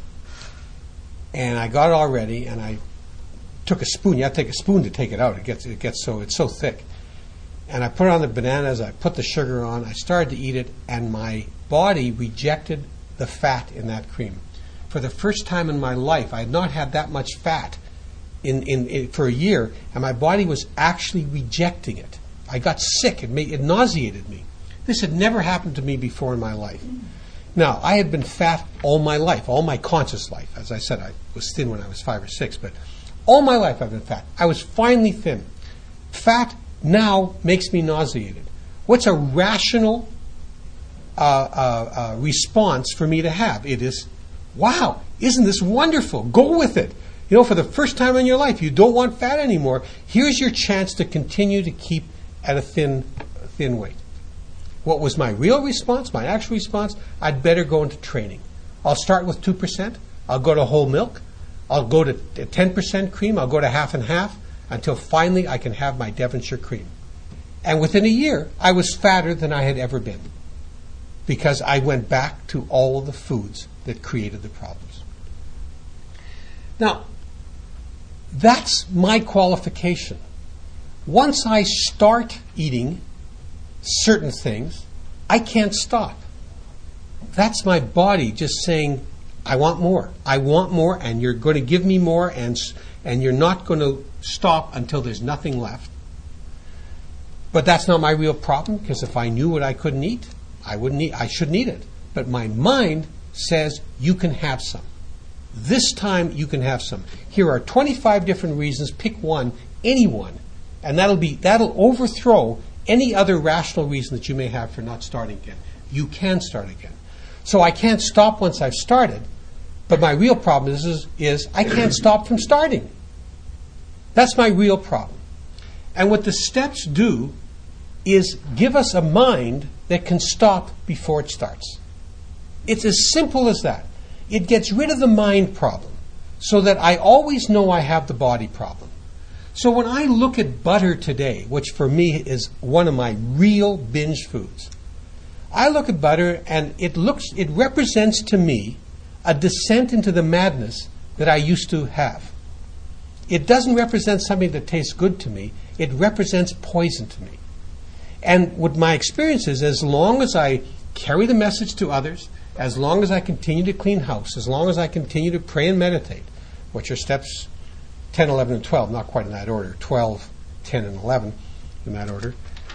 and I got it all ready, and I took a spoon. You have to take a spoon to take it out. It gets it gets so it's so thick. And I put it on the bananas. I put the sugar on. I started to eat it, and my body rejected the fat in that cream. For the first time in my life, I had not had that much fat in, in, in for a year, and my body was actually rejecting it. I got sick. It made it nauseated me. This had never happened to me before in my life. Now, I had been fat all my life, all my conscious life. As I said, I was thin when I was five or six, but all my life I've been fat. I was finally thin. Fat now makes me nauseated. What's a rational uh, uh, uh, response for me to have? It is, wow, isn't this wonderful? Go with it. You know, for the first time in your life, you don't want fat anymore. Here's your chance to continue to keep at a thin, thin weight. What was my real response, my actual response? I'd better go into training. I'll start with two percent. I'll go to whole milk. I'll go to ten percent cream. I'll go to half and half until finally I can have my Devonshire cream. And within a year, I was fatter than I had ever been because I went back to all of the foods that created the problems. Now, that's my qualification. Once I start eating certain things, I can't stop. That's my body just saying, I want more. I want more, and you're going to give me more, and and you're not going to stop until there's nothing left. But that's not my real problem, because if I knew what I couldn't eat, I wouldn't eat. I shouldn't eat it. But my mind says, you can have some. This time you can have some. Here are twenty-five different reasons. Pick one, any one, and that'll be that'll overthrow any other rational reason that you may have for not starting again. You can start again. So I can't stop once I've started, but my real problem is, is, is I can't stop from starting. That's my real problem. And what the steps do is give us a mind that can stop before it starts. It's as simple as that. It gets rid of the mind problem so that I always know I have the body problem. So when I look at butter today, which for me is one of my real binge foods, I look at butter and it looks, it represents to me a descent into the madness that I used to have. It doesn't represent something that tastes good to me. It represents poison to me. And what my experience is, as long as I carry the message to others, as long as I continue to clean house, as long as I continue to pray and meditate, which are steps ten, eleven, and twelve, not quite in that order, twelve, ten, and eleven in that order,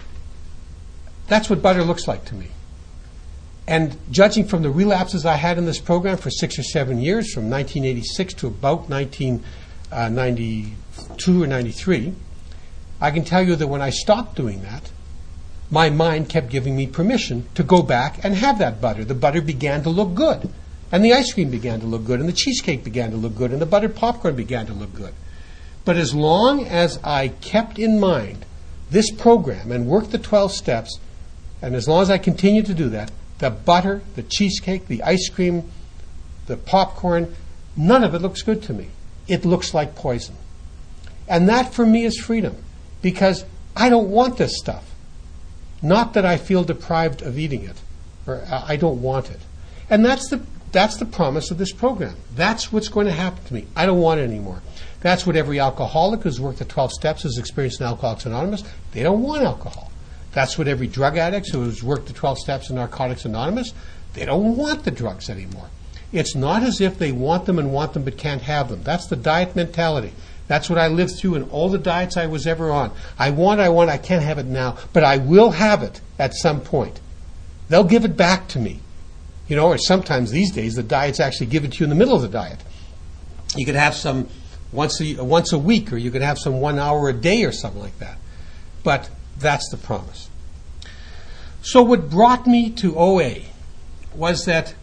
that's what butter looks like to me. And judging from the relapses I had in this program for six or seven years, from nineteen eighty-six to about nineteen ninety-two or ninety-three, I can tell you that when I stopped doing that, my mind kept giving me permission to go back and have that butter. The butter began to look good, and the ice cream began to look good, and the cheesecake began to look good, and the buttered popcorn began to look good. But as long as I kept in mind this program and worked the twelve steps, and as long as I continued to do that, the butter, the cheesecake, the ice cream, the popcorn, none of it looks good to me. It looks like poison. And that for me is freedom, because I don't want this stuff. Not that I feel deprived of eating it, or I don't want it. And that's the that's the promise of this program. That's what's going to happen to me. I don't want it anymore. That's what every alcoholic who's worked the twelve steps has experienced in Alcoholics Anonymous. They don't want alcohol. That's what every drug addict who's worked the twelve steps in Narcotics Anonymous, they don't want the drugs anymore. It's not as if they want them and want them but can't have them. That's the diet mentality. That's what I lived through in all the diets I was ever on. I want, I want, I can't have it now, but I will have it at some point. They'll give it back to me. You know, or sometimes these days the diets actually give it to you in the middle of the diet. You could have some once a, once a week, or you could have some one hour a day or something like that. But that's the promise. So what brought me to O A was that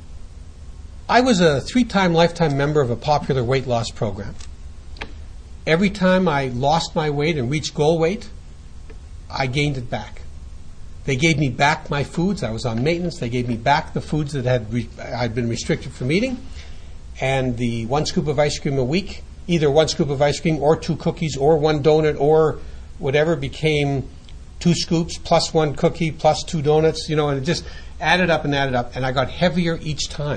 I was a three-time lifetime member of a popular weight loss program. Every time I lost my weight and reached goal weight, I gained it back. They gave me back my foods. I was on maintenance. They gave me back the foods that had re- I'd been restricted from eating. And the one scoop of ice cream a week, either one scoop of ice cream or two cookies or one donut or whatever, became two scoops plus one cookie plus two donuts, you know, and it just added up and added up, and I got heavier each time.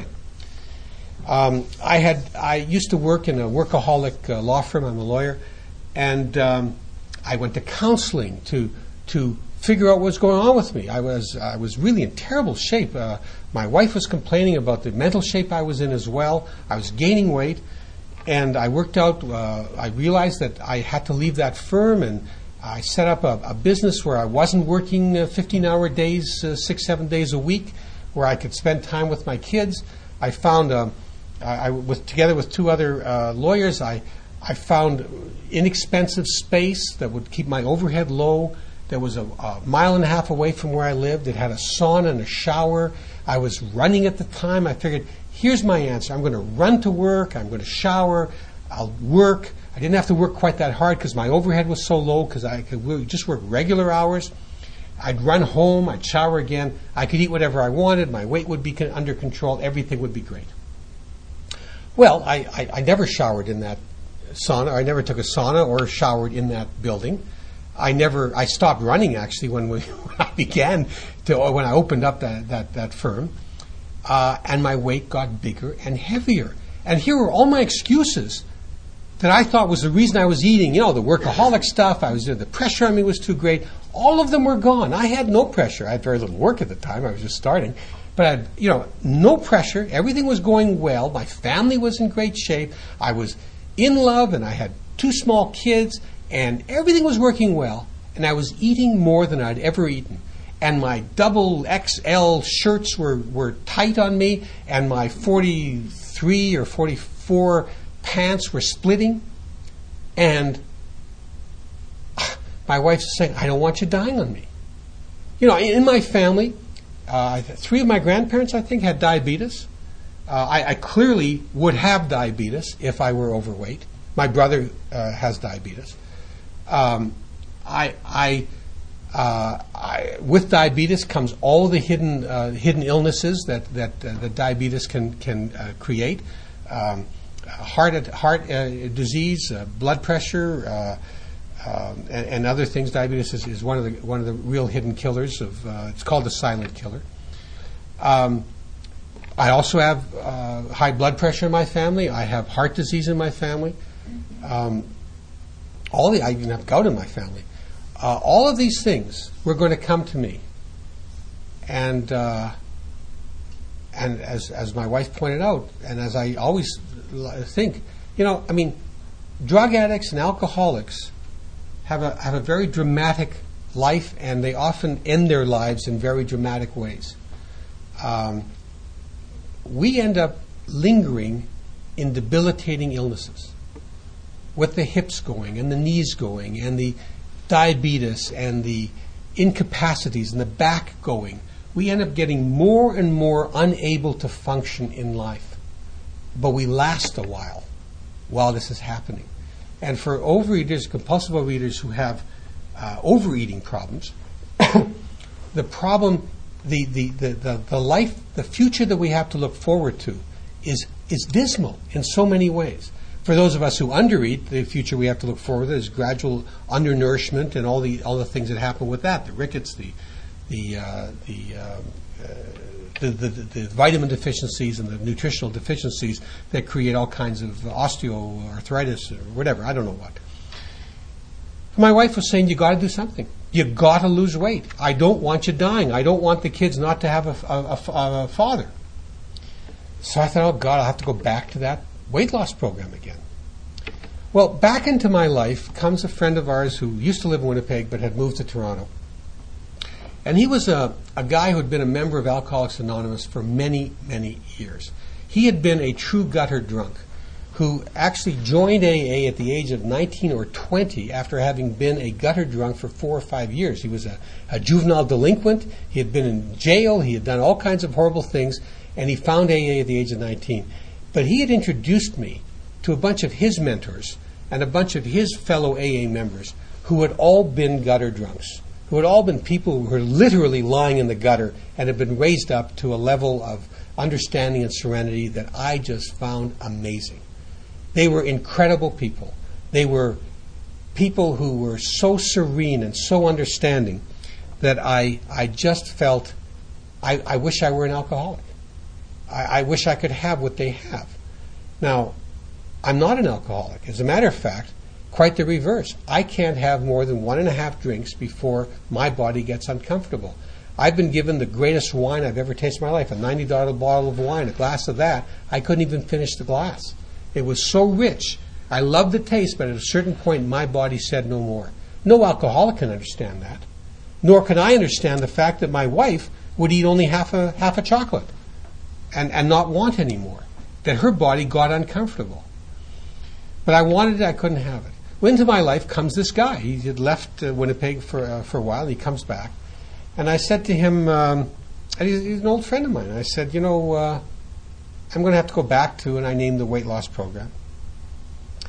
Um, I had I used to work in a workaholic uh, law firm. I'm a lawyer, and um, I went to counseling to to figure out what was going on with me. I was I was really in terrible shape. Uh, my wife was complaining about the mental shape I was in as well. I was gaining weight, and I worked out. Uh, I realized that I had to leave that firm, and I set up a, a business where I wasn't working uh, fifteen-hour days, uh, six, seven days a week, where I could spend time with my kids. I found a I, with together with two other uh, lawyers, I I found inexpensive space that would keep my overhead low. There was a, a mile and a half away from where I lived. It had a sauna and a shower. I was running at the time. I figured, here's my answer. I'm going to run to work. I'm going to shower. I'll work. I didn't have to work quite that hard because my overhead was so low because I could just work regular hours. I'd run home. I'd shower again. I could eat whatever I wanted. My weight would be con- under control. Everything would be great. Well, I, I, I never showered in that sauna. I never took a sauna or showered in that building. I never. I stopped running actually when, we, when I began to when I opened up that that, that firm, uh, and my weight got bigger and heavier. And here were all my excuses that I thought was the reason I was eating. You know, the workaholic stuff. I was the pressure on me was too great. All of them were gone. I had no pressure. I had very little work at the time. I was just starting. But I had, you know, no pressure. Everything was going well. My family was in great shape. I was in love, and I had two small kids, and everything was working well. And I was eating more than I'd ever eaten. And my double X L shirts were, were tight on me, and my forty-three or forty-four pants were splitting. And my wife's saying, I don't want you dying on me. You know, in my family, uh, three of my grandparents, I think, had diabetes. Uh, I, I clearly would have diabetes if I were overweight. My brother uh, has diabetes. Um, I, I, uh, I, with diabetes comes all the hidden uh, hidden illnesses that that, uh, that diabetes can can uh, create: um, heart heart uh, disease, uh, blood pressure. Uh, Um, and, and other things. Diabetes is, is one of the one of the real hidden killers. Of uh, it's called the silent killer. Um, I also have uh, high blood pressure in my family. I have heart disease in my family. Um, all the I even have gout in my family. Uh, all of these things were going to come to me, and uh, and as as my wife pointed out, and as I always think, you know, I mean, drug addicts and alcoholics have a have a very dramatic life, and they often end their lives in very dramatic ways. Um, we end up lingering in debilitating illnesses, with the hips going, and the knees going, and the diabetes, and the incapacities, and the back going. We end up getting more and more unable to function in life. But we last a while while this is happening. And for overeaters, compulsive overeaters who have uh, overeating problems, the problem, the, the, the, the, the life, the future that we have to look forward to is is dismal in so many ways. For those of us who undereat, the future we have to look forward to is gradual undernourishment and all the all the things that happen with that, the rickets, the the uh, the, uh, uh, the, the the vitamin deficiencies and the nutritional deficiencies that create all kinds of osteoarthritis or whatever. I don't know what. My wife was saying, you got to do something. You got to lose weight. I don't want you dying. I don't want the kids not to have a, a, a, a father. So I thought, oh God, I'll have to go back to that weight loss program again. Well, back into my life comes a friend of ours who used to live in Winnipeg but had moved to Toronto. And he was a, a guy who had been a member of Alcoholics Anonymous for many, many years. He had been a true gutter drunk who actually joined A A at the age of nineteen or twenty after having been a gutter drunk for four or five years. He was a, a juvenile delinquent. He had been in jail. He had done all kinds of horrible things. And he found A A at the age of nineteen. But he had introduced me to a bunch of his mentors and a bunch of his fellow A A members who had all been gutter drunks, who had all been people who were literally lying in the gutter and had been raised up to a level of understanding and serenity that I just found amazing. They were incredible people. They were people who were so serene and so understanding that I I just felt, I, I wish I were an alcoholic. I, I wish I could have what they have. Now, I'm not an alcoholic. As a matter of fact, quite the reverse. I can't have more than one and a half drinks before my body gets uncomfortable. I've been given the greatest wine I've ever tasted in my life, a ninety dollar bottle of wine, a glass of that. I couldn't even finish the glass. It was so rich. I loved the taste, but at a certain point, my body said no more. No alcoholic can understand that. Nor can I understand the fact that my wife would eat only half a half a chocolate and, and not want any more. That her body got uncomfortable. But I wanted it, I couldn't have it. Well, into my life comes this guy. He had left uh, Winnipeg for uh, for a while. He comes back. And I said to him, um, and he's, he's an old friend of mine. I said, you know, uh, I'm going to have to go back to, and I named the weight loss program.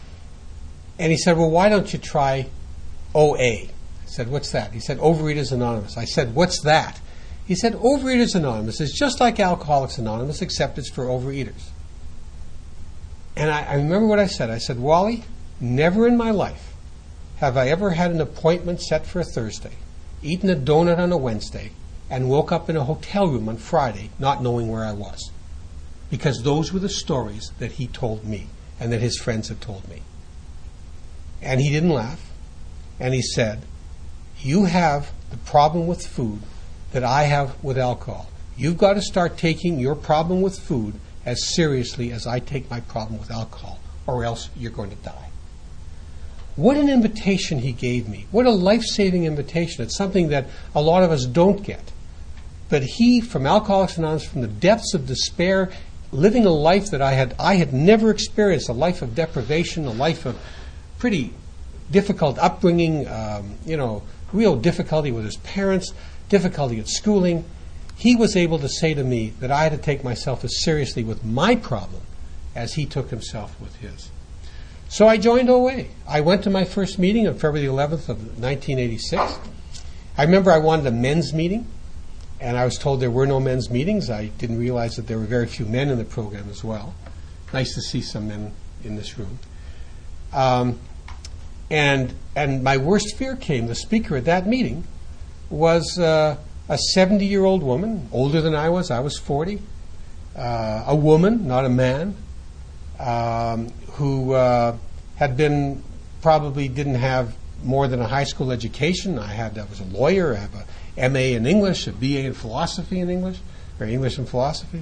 And he said, well, why don't you try O A? I said, what's that? He said, Overeaters Anonymous. I said, what's that? He said, Overeaters Anonymous is just like Alcoholics Anonymous, except it's for overeaters. And I, I remember what I said. I said, Wally, never in my life have I ever had an appointment set for a Thursday, eaten a donut on a Wednesday, and woke up in a hotel room on Friday not knowing where I was. Because those were the stories that he told me and that his friends had told me. And he didn't laugh. And he said, you have the problem with food that I have with alcohol. You've got to start taking your problem with food as seriously as I take my problem with alcohol, or else you're going to die. What an invitation he gave me. What a life-saving invitation. It's something that a lot of us don't get. But he, from Alcoholics Anonymous, from the depths of despair, living a life that I had I had never experienced, a life of deprivation, a life of pretty difficult upbringing, um, you know, real difficulty with his parents, difficulty at schooling. He was able to say to me that I had to take myself as seriously with my problem as he took himself with his. So I joined O A. I went to my first meeting on February eleventh of nineteen eighty-six. I remember I wanted a men's meeting, and I was told there were no men's meetings. I didn't realize that there were very few men in the program as well. Nice to see some men in this room. Um, and and my worst fear came. The speaker at that meeting was uh, a seventy-year-old woman, older than I was. I was forty. Uh, a woman, not a man, um, who uh, had been, probably didn't have more than a high school education. I had, I was a lawyer. I have a M A in English, a B A in philosophy in English, or English and philosophy.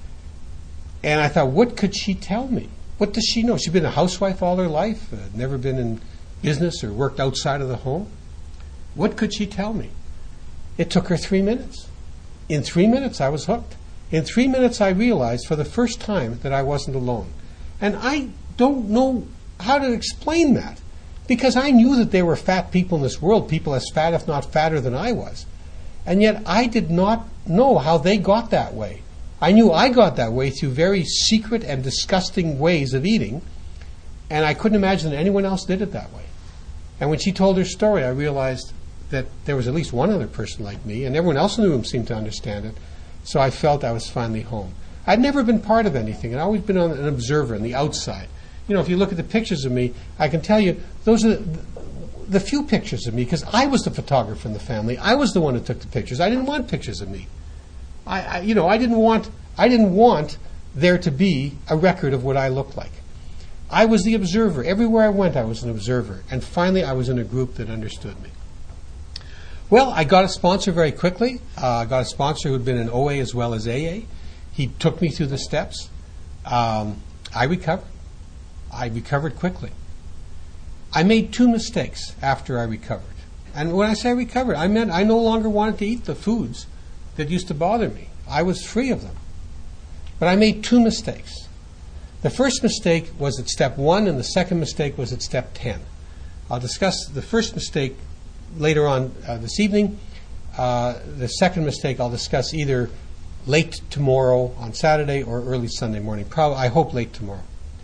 And I thought, what could she tell me? What does she know? She'd been a housewife all her life, uh, never been in business or worked outside of the home. What could she tell me? It took her three minutes. In three minutes, I was hooked. In three minutes, I realized for the first time that I wasn't alone. And I don't know how to explain that, because I knew that there were fat people in this world, people as fat, if not fatter than I was. And yet I did not know how they got that way. I knew I got that way through very secret and disgusting ways of eating, and I couldn't imagine that anyone else did it that way. And when she told her story, I realized that there was at least one other person like me, and everyone else in the room seemed to understand it, so I felt I was finally home. I'd never been part of anything. I'd always been an observer on the outside. You know, if you look at the pictures of me, I can tell you those are the, the few pictures of me, because I was the photographer in the family. I was the one who took the pictures. I didn't want pictures of me. I, I you know, I didn't want I didn't want there to be a record of what I looked like. I was the observer. Everywhere I went, I was an observer. And finally, I was in a group that understood me. Well, I got a sponsor very quickly. Uh, I got a sponsor who had been in O A as well as A A. He took me through the steps. Um, I recovered. I recovered quickly. I made two mistakes after I recovered. And when I say I recovered, I meant I no longer wanted to eat the foods that used to bother me. I was free of them. But I made two mistakes. The first mistake was at step one, and the second mistake was at step ten. I'll discuss the first mistake later on uh, this evening. Uh, the second mistake I'll discuss either late tomorrow on Saturday or early Sunday morning. Probably, I hope late tomorrow.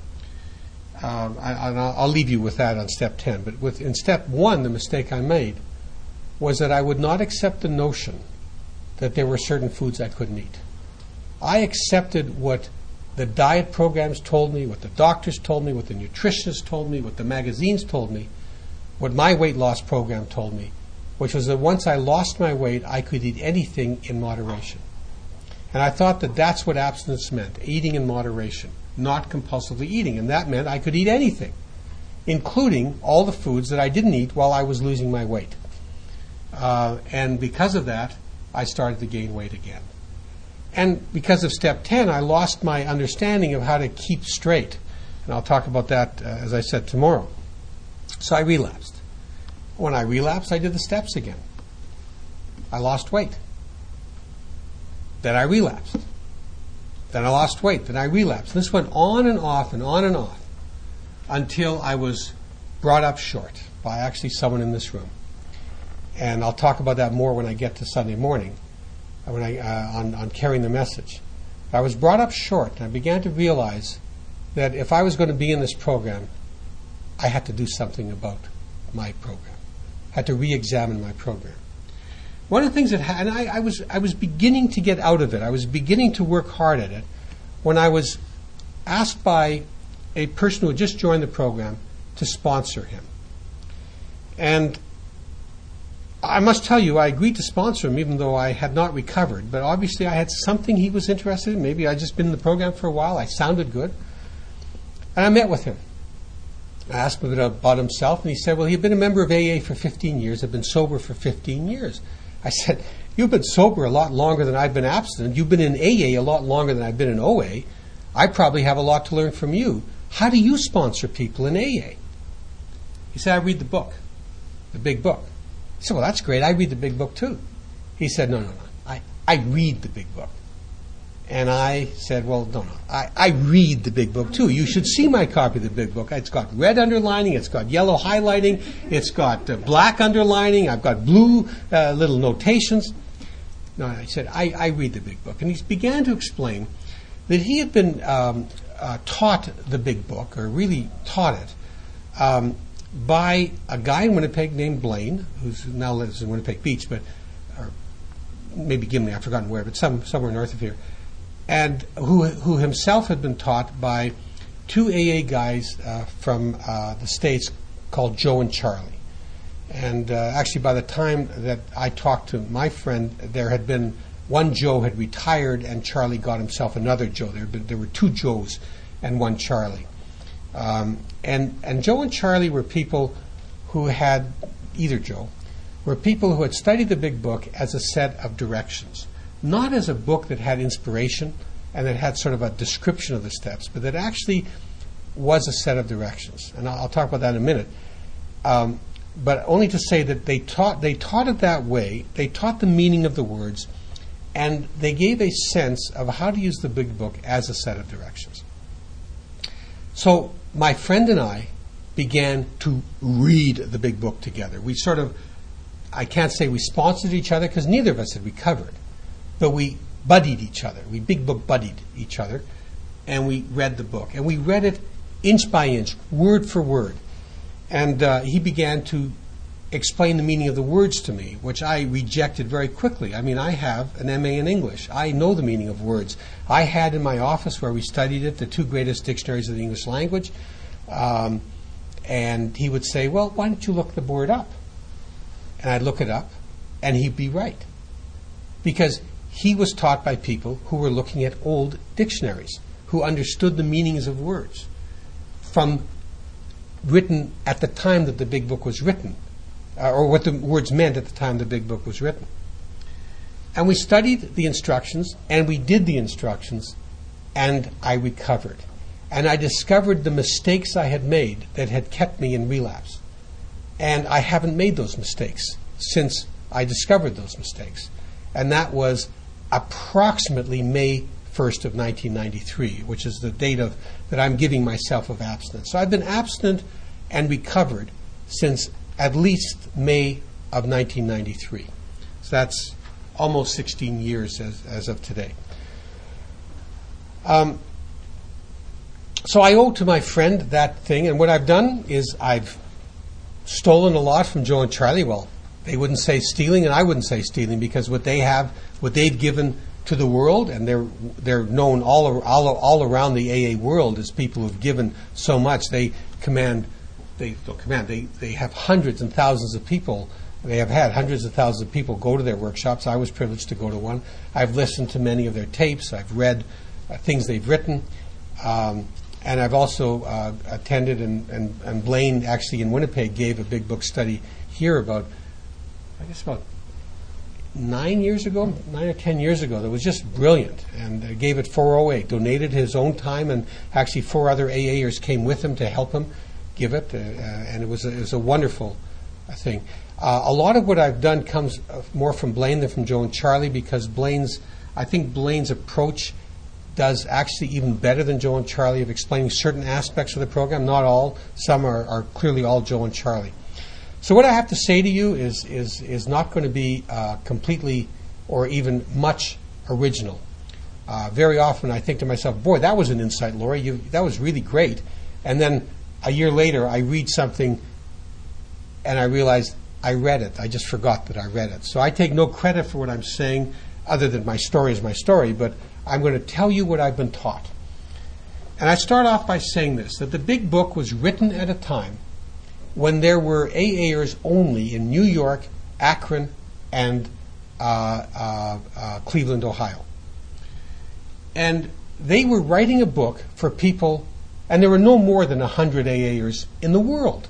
Um, I, I'll leave you with that on step ten. But with, in step one, the mistake I made was that I would not accept the notion that there were certain foods I couldn't eat. I accepted what the diet programs told me, what the doctors told me, what the nutritionists told me, what the magazines told me, what my weight loss program told me, which was that once I lost my weight, I could eat anything in moderation. And I thought that that's what abstinence meant, eating in moderation, not compulsively eating. And that meant I could eat anything, including all the foods that I didn't eat while I was losing my weight. Uh, and because of that, I started to gain weight again. And because of step ten, I lost my understanding of how to keep straight. And I'll talk about that, uh, as I said, tomorrow. So I relapsed. When I relapsed, I did the steps again. I lost weight. Then I relapsed. Then I lost weight. Then I relapsed. This went on and off and on and off until I was brought up short by actually someone in this room. And I'll talk about that more when I get to Sunday morning, when I uh, on, on carrying the message. I was brought up short, and I began to realize that if I was going to be in this program, I had to do something about my program. I had to re-examine my program. One of the things that ha- and I, I was I was beginning to get out of it. I was beginning to work hard at it when I was asked by a person who had just joined the program to sponsor him. And I must tell you, I agreed to sponsor him even though I had not recovered. But obviously I had something he was interested in. Maybe I'd just been in the program for a while. I sounded good. And I met with him. I asked him a bit about himself, and he said, well, he'd been a member of A A for fifteen years, had been sober for fifteen years. I said, you've been sober a lot longer than I've been abstinent. You've been in A A a lot longer than I've been in O A. I probably have a lot to learn from you. How do you sponsor people in A A? He said, I read the book, the big book. I said, well, that's great. I read the big book too. He said, no, no, no. I, I read the big book. And I said, well, no, no. I, I read the big book too. You should see my copy of the big book. It's got red underlining. It's got yellow highlighting. It's got uh, black underlining. I've got blue uh, little notations. No, I said, I, I read the big book. And he began to explain that he had been um, uh, taught the big book, or really taught it, um, by a guy in Winnipeg named Blaine, who now lives in Winnipeg Beach, but or maybe Gimli, I've forgotten where, but some, somewhere north of here, and who who himself had been taught by two A A guys uh, from uh, the States called Joe and Charlie. And uh, actually, by the time that I talked to my friend, there had been one Joe had retired, and Charlie got himself another Joe. There had been, there were two Joes and one Charlie. Um, and and Joe and Charlie were people who had, either Joe, were people who had studied the big book as a set of directions. Not as a book that had inspiration and that had sort of a description of the steps, but that actually was a set of directions. And I'll, I'll talk about that in a minute. Um, but only to say that they taught they taught it that way. They taught the meaning of the words, and they gave a sense of how to use the big book as a set of directions. So my friend and I began to read the big book together. We sort of, I can't say we sponsored each other because neither of us had recovered. But we buddied each other. We big book buddied each other, and we read the book. And we read it inch by inch, word for word. And uh, he began to explain the meaning of the words to me, which I rejected very quickly. I mean, I have an M A in English. I know the meaning of words. I had in my office where we studied it the two greatest dictionaries of the English language. Um, and he would say, well, why don't you look the word up? And I'd look it up, and he'd be right. Because he was taught by people who were looking at old dictionaries, who understood the meanings of words from written at the time that the big book was written, uh, or what the words meant at the time the big book was written. And we studied the instructions, and we did the instructions, and I recovered. And I discovered the mistakes I had made that had kept me in relapse. And I haven't made those mistakes since I discovered those mistakes. And that was approximately May first of nineteen ninety-three, which is the date of that I'm giving myself of abstinence. So I've been abstinent and recovered since at least May of nineteen ninety-three. So that's almost sixteen years as, as of today. Um, so I owe to my friend that thing, and what I've done is I've stolen a lot from Joe and Charlie. Well, they wouldn't say stealing, and I wouldn't say stealing, because what they have, what they've given to the world, and they're they're known all all, all around the A A world as people who've given so much. They command, they don't command. They they have hundreds and thousands of people. They have had hundreds of thousands of people go to their workshops. I was privileged to go to one. I've listened to many of their tapes. I've read uh, things they've written. Um, And I've also uh, attended, and, and, and Blaine actually in Winnipeg gave a big book study here about, I guess about nine years ago, nine or ten years ago, that was just brilliant. And uh, gave it four oh eight, donated his own time, and actually four other AAers came with him to help him give it. Uh, uh, and it was, a, it was a wonderful uh, thing. Uh, a lot of what I've done comes more from Blaine than from Joe and Charlie, because Blaine's, I think Blaine's approach does actually even better than Joe and Charlie of explaining certain aspects of the program. Not all. Some are, are clearly all Joe and Charlie. So what I have to say to you is is is not going to be uh, completely or even much original. Uh, very often I think to myself, boy, that was an insight, Laurie. You, that was really great. And then a year later, I read something and I realize I read it. I just forgot that I read it. So I take no credit for what I'm saying other than my story is my story, but I'm going to tell you what I've been taught. And I start off by saying this, that the big book was written at a time when there were A A'ers only in New York, Akron, and uh, uh, uh, Cleveland, Ohio. And they were writing a book for people, and there were no more than one hundred A A'ers in the world.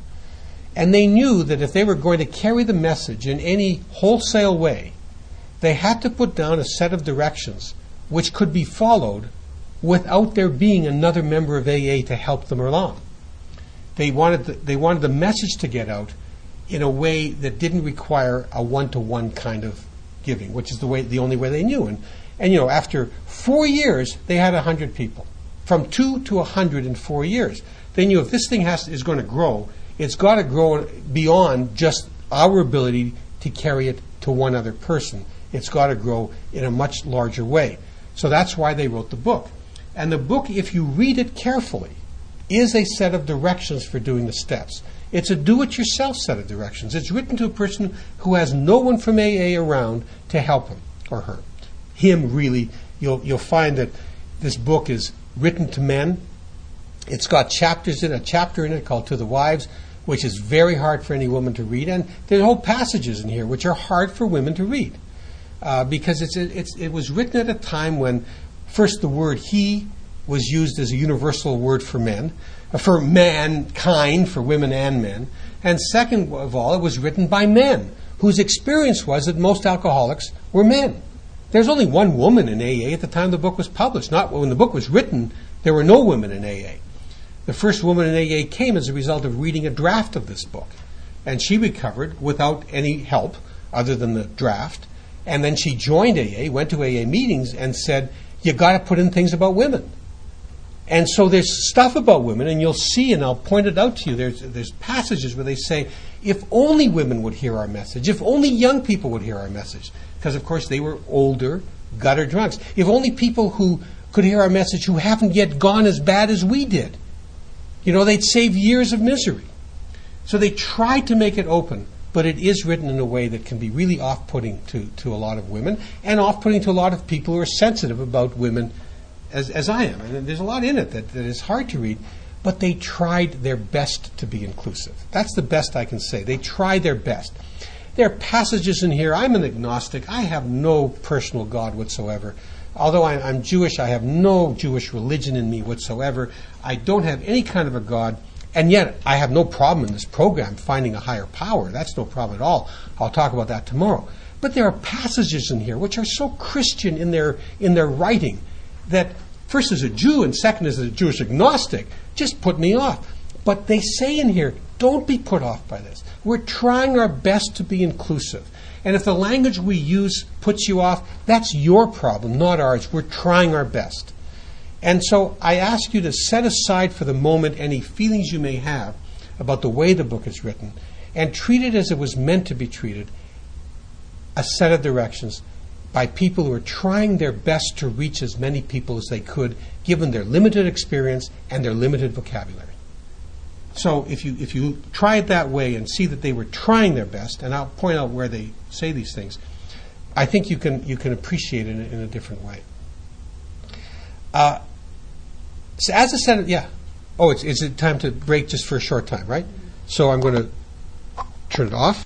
And they knew that if they were going to carry the message in any wholesale way, they had to put down a set of directions which could be followed without there being another member of A A to help them along. They wanted the, they wanted the message to get out in a way that didn't require a one-to-one kind of giving, which is the way the only way they knew. And, and you know, after four years, they had one hundred people. From two to one hundred in four years. They knew if this thing has is going to grow, it's got to grow beyond just our ability to carry it to one other person. It's got to grow in a much larger way. So that's why they wrote the book. And the book, if you read it carefully, is a set of directions for doing the steps. It's a do-it-yourself set of directions. It's written to a person who has no one from A A around to help him or her. Him, really, you'll you'll find that this book is written to men. It's got chapters in a chapter in it called To the Wives, which is very hard for any woman to read. And there's whole passages in here which are hard for women to read. Uh, because it's, it's, it was written at a time when, first, the word he was used as a universal word for men, uh, for mankind, for women and men. And second of all, it was written by men, whose experience was that most alcoholics were men. There's only one woman in A A at the time the book was published. Not when the book was written, there were no women in A A. The first woman in A A came as a result of reading a draft of this book. And she recovered without any help other than the draft. And then she joined A A, went to A A meetings, and said, you got to put in things about women. And so there's stuff about women, and you'll see, and I'll point it out to you, there's, there's passages where they say, if only women would hear our message, if only young people would hear our message, because, of course, they were older, gutter drunks. If only people who could hear our message who haven't yet gone as bad as we did, you know, they'd save years of misery. So they tried to make it open. But it is written in a way that can be really off-putting to, to a lot of women and off-putting to a lot of people who are sensitive about women as, as I am. And there's a lot in it that, that is hard to read, but they tried their best to be inclusive. That's the best I can say. They tried their best. There are passages in here. I'm an agnostic. I have no personal God whatsoever. Although I, I'm Jewish, I have no Jewish religion in me whatsoever. I don't have any kind of a God. And yet, I have no problem in this program finding a higher power. That's no problem at all. I'll talk about that tomorrow. But there are passages in here which are so Christian in their in their writing that, first as a Jew and second as a Jewish agnostic, just put me off. But they say in here, don't be put off by this. We're trying our best to be inclusive. And if the language we use puts you off, that's your problem, not ours. We're trying our best. And so I ask you to set aside for the moment any feelings you may have about the way the book is written and treat it as it was meant to be treated, a set of directions by people who are trying their best to reach as many people as they could, given their limited experience and their limited vocabulary. So if you if you try it that way and see that they were trying their best, and I'll point out where they say these things, I think you can you can appreciate it in, in a different way. Uh, So as a set of, yeah. Oh, it's, it's time to break just for a short time, right? So I'm going to turn it off.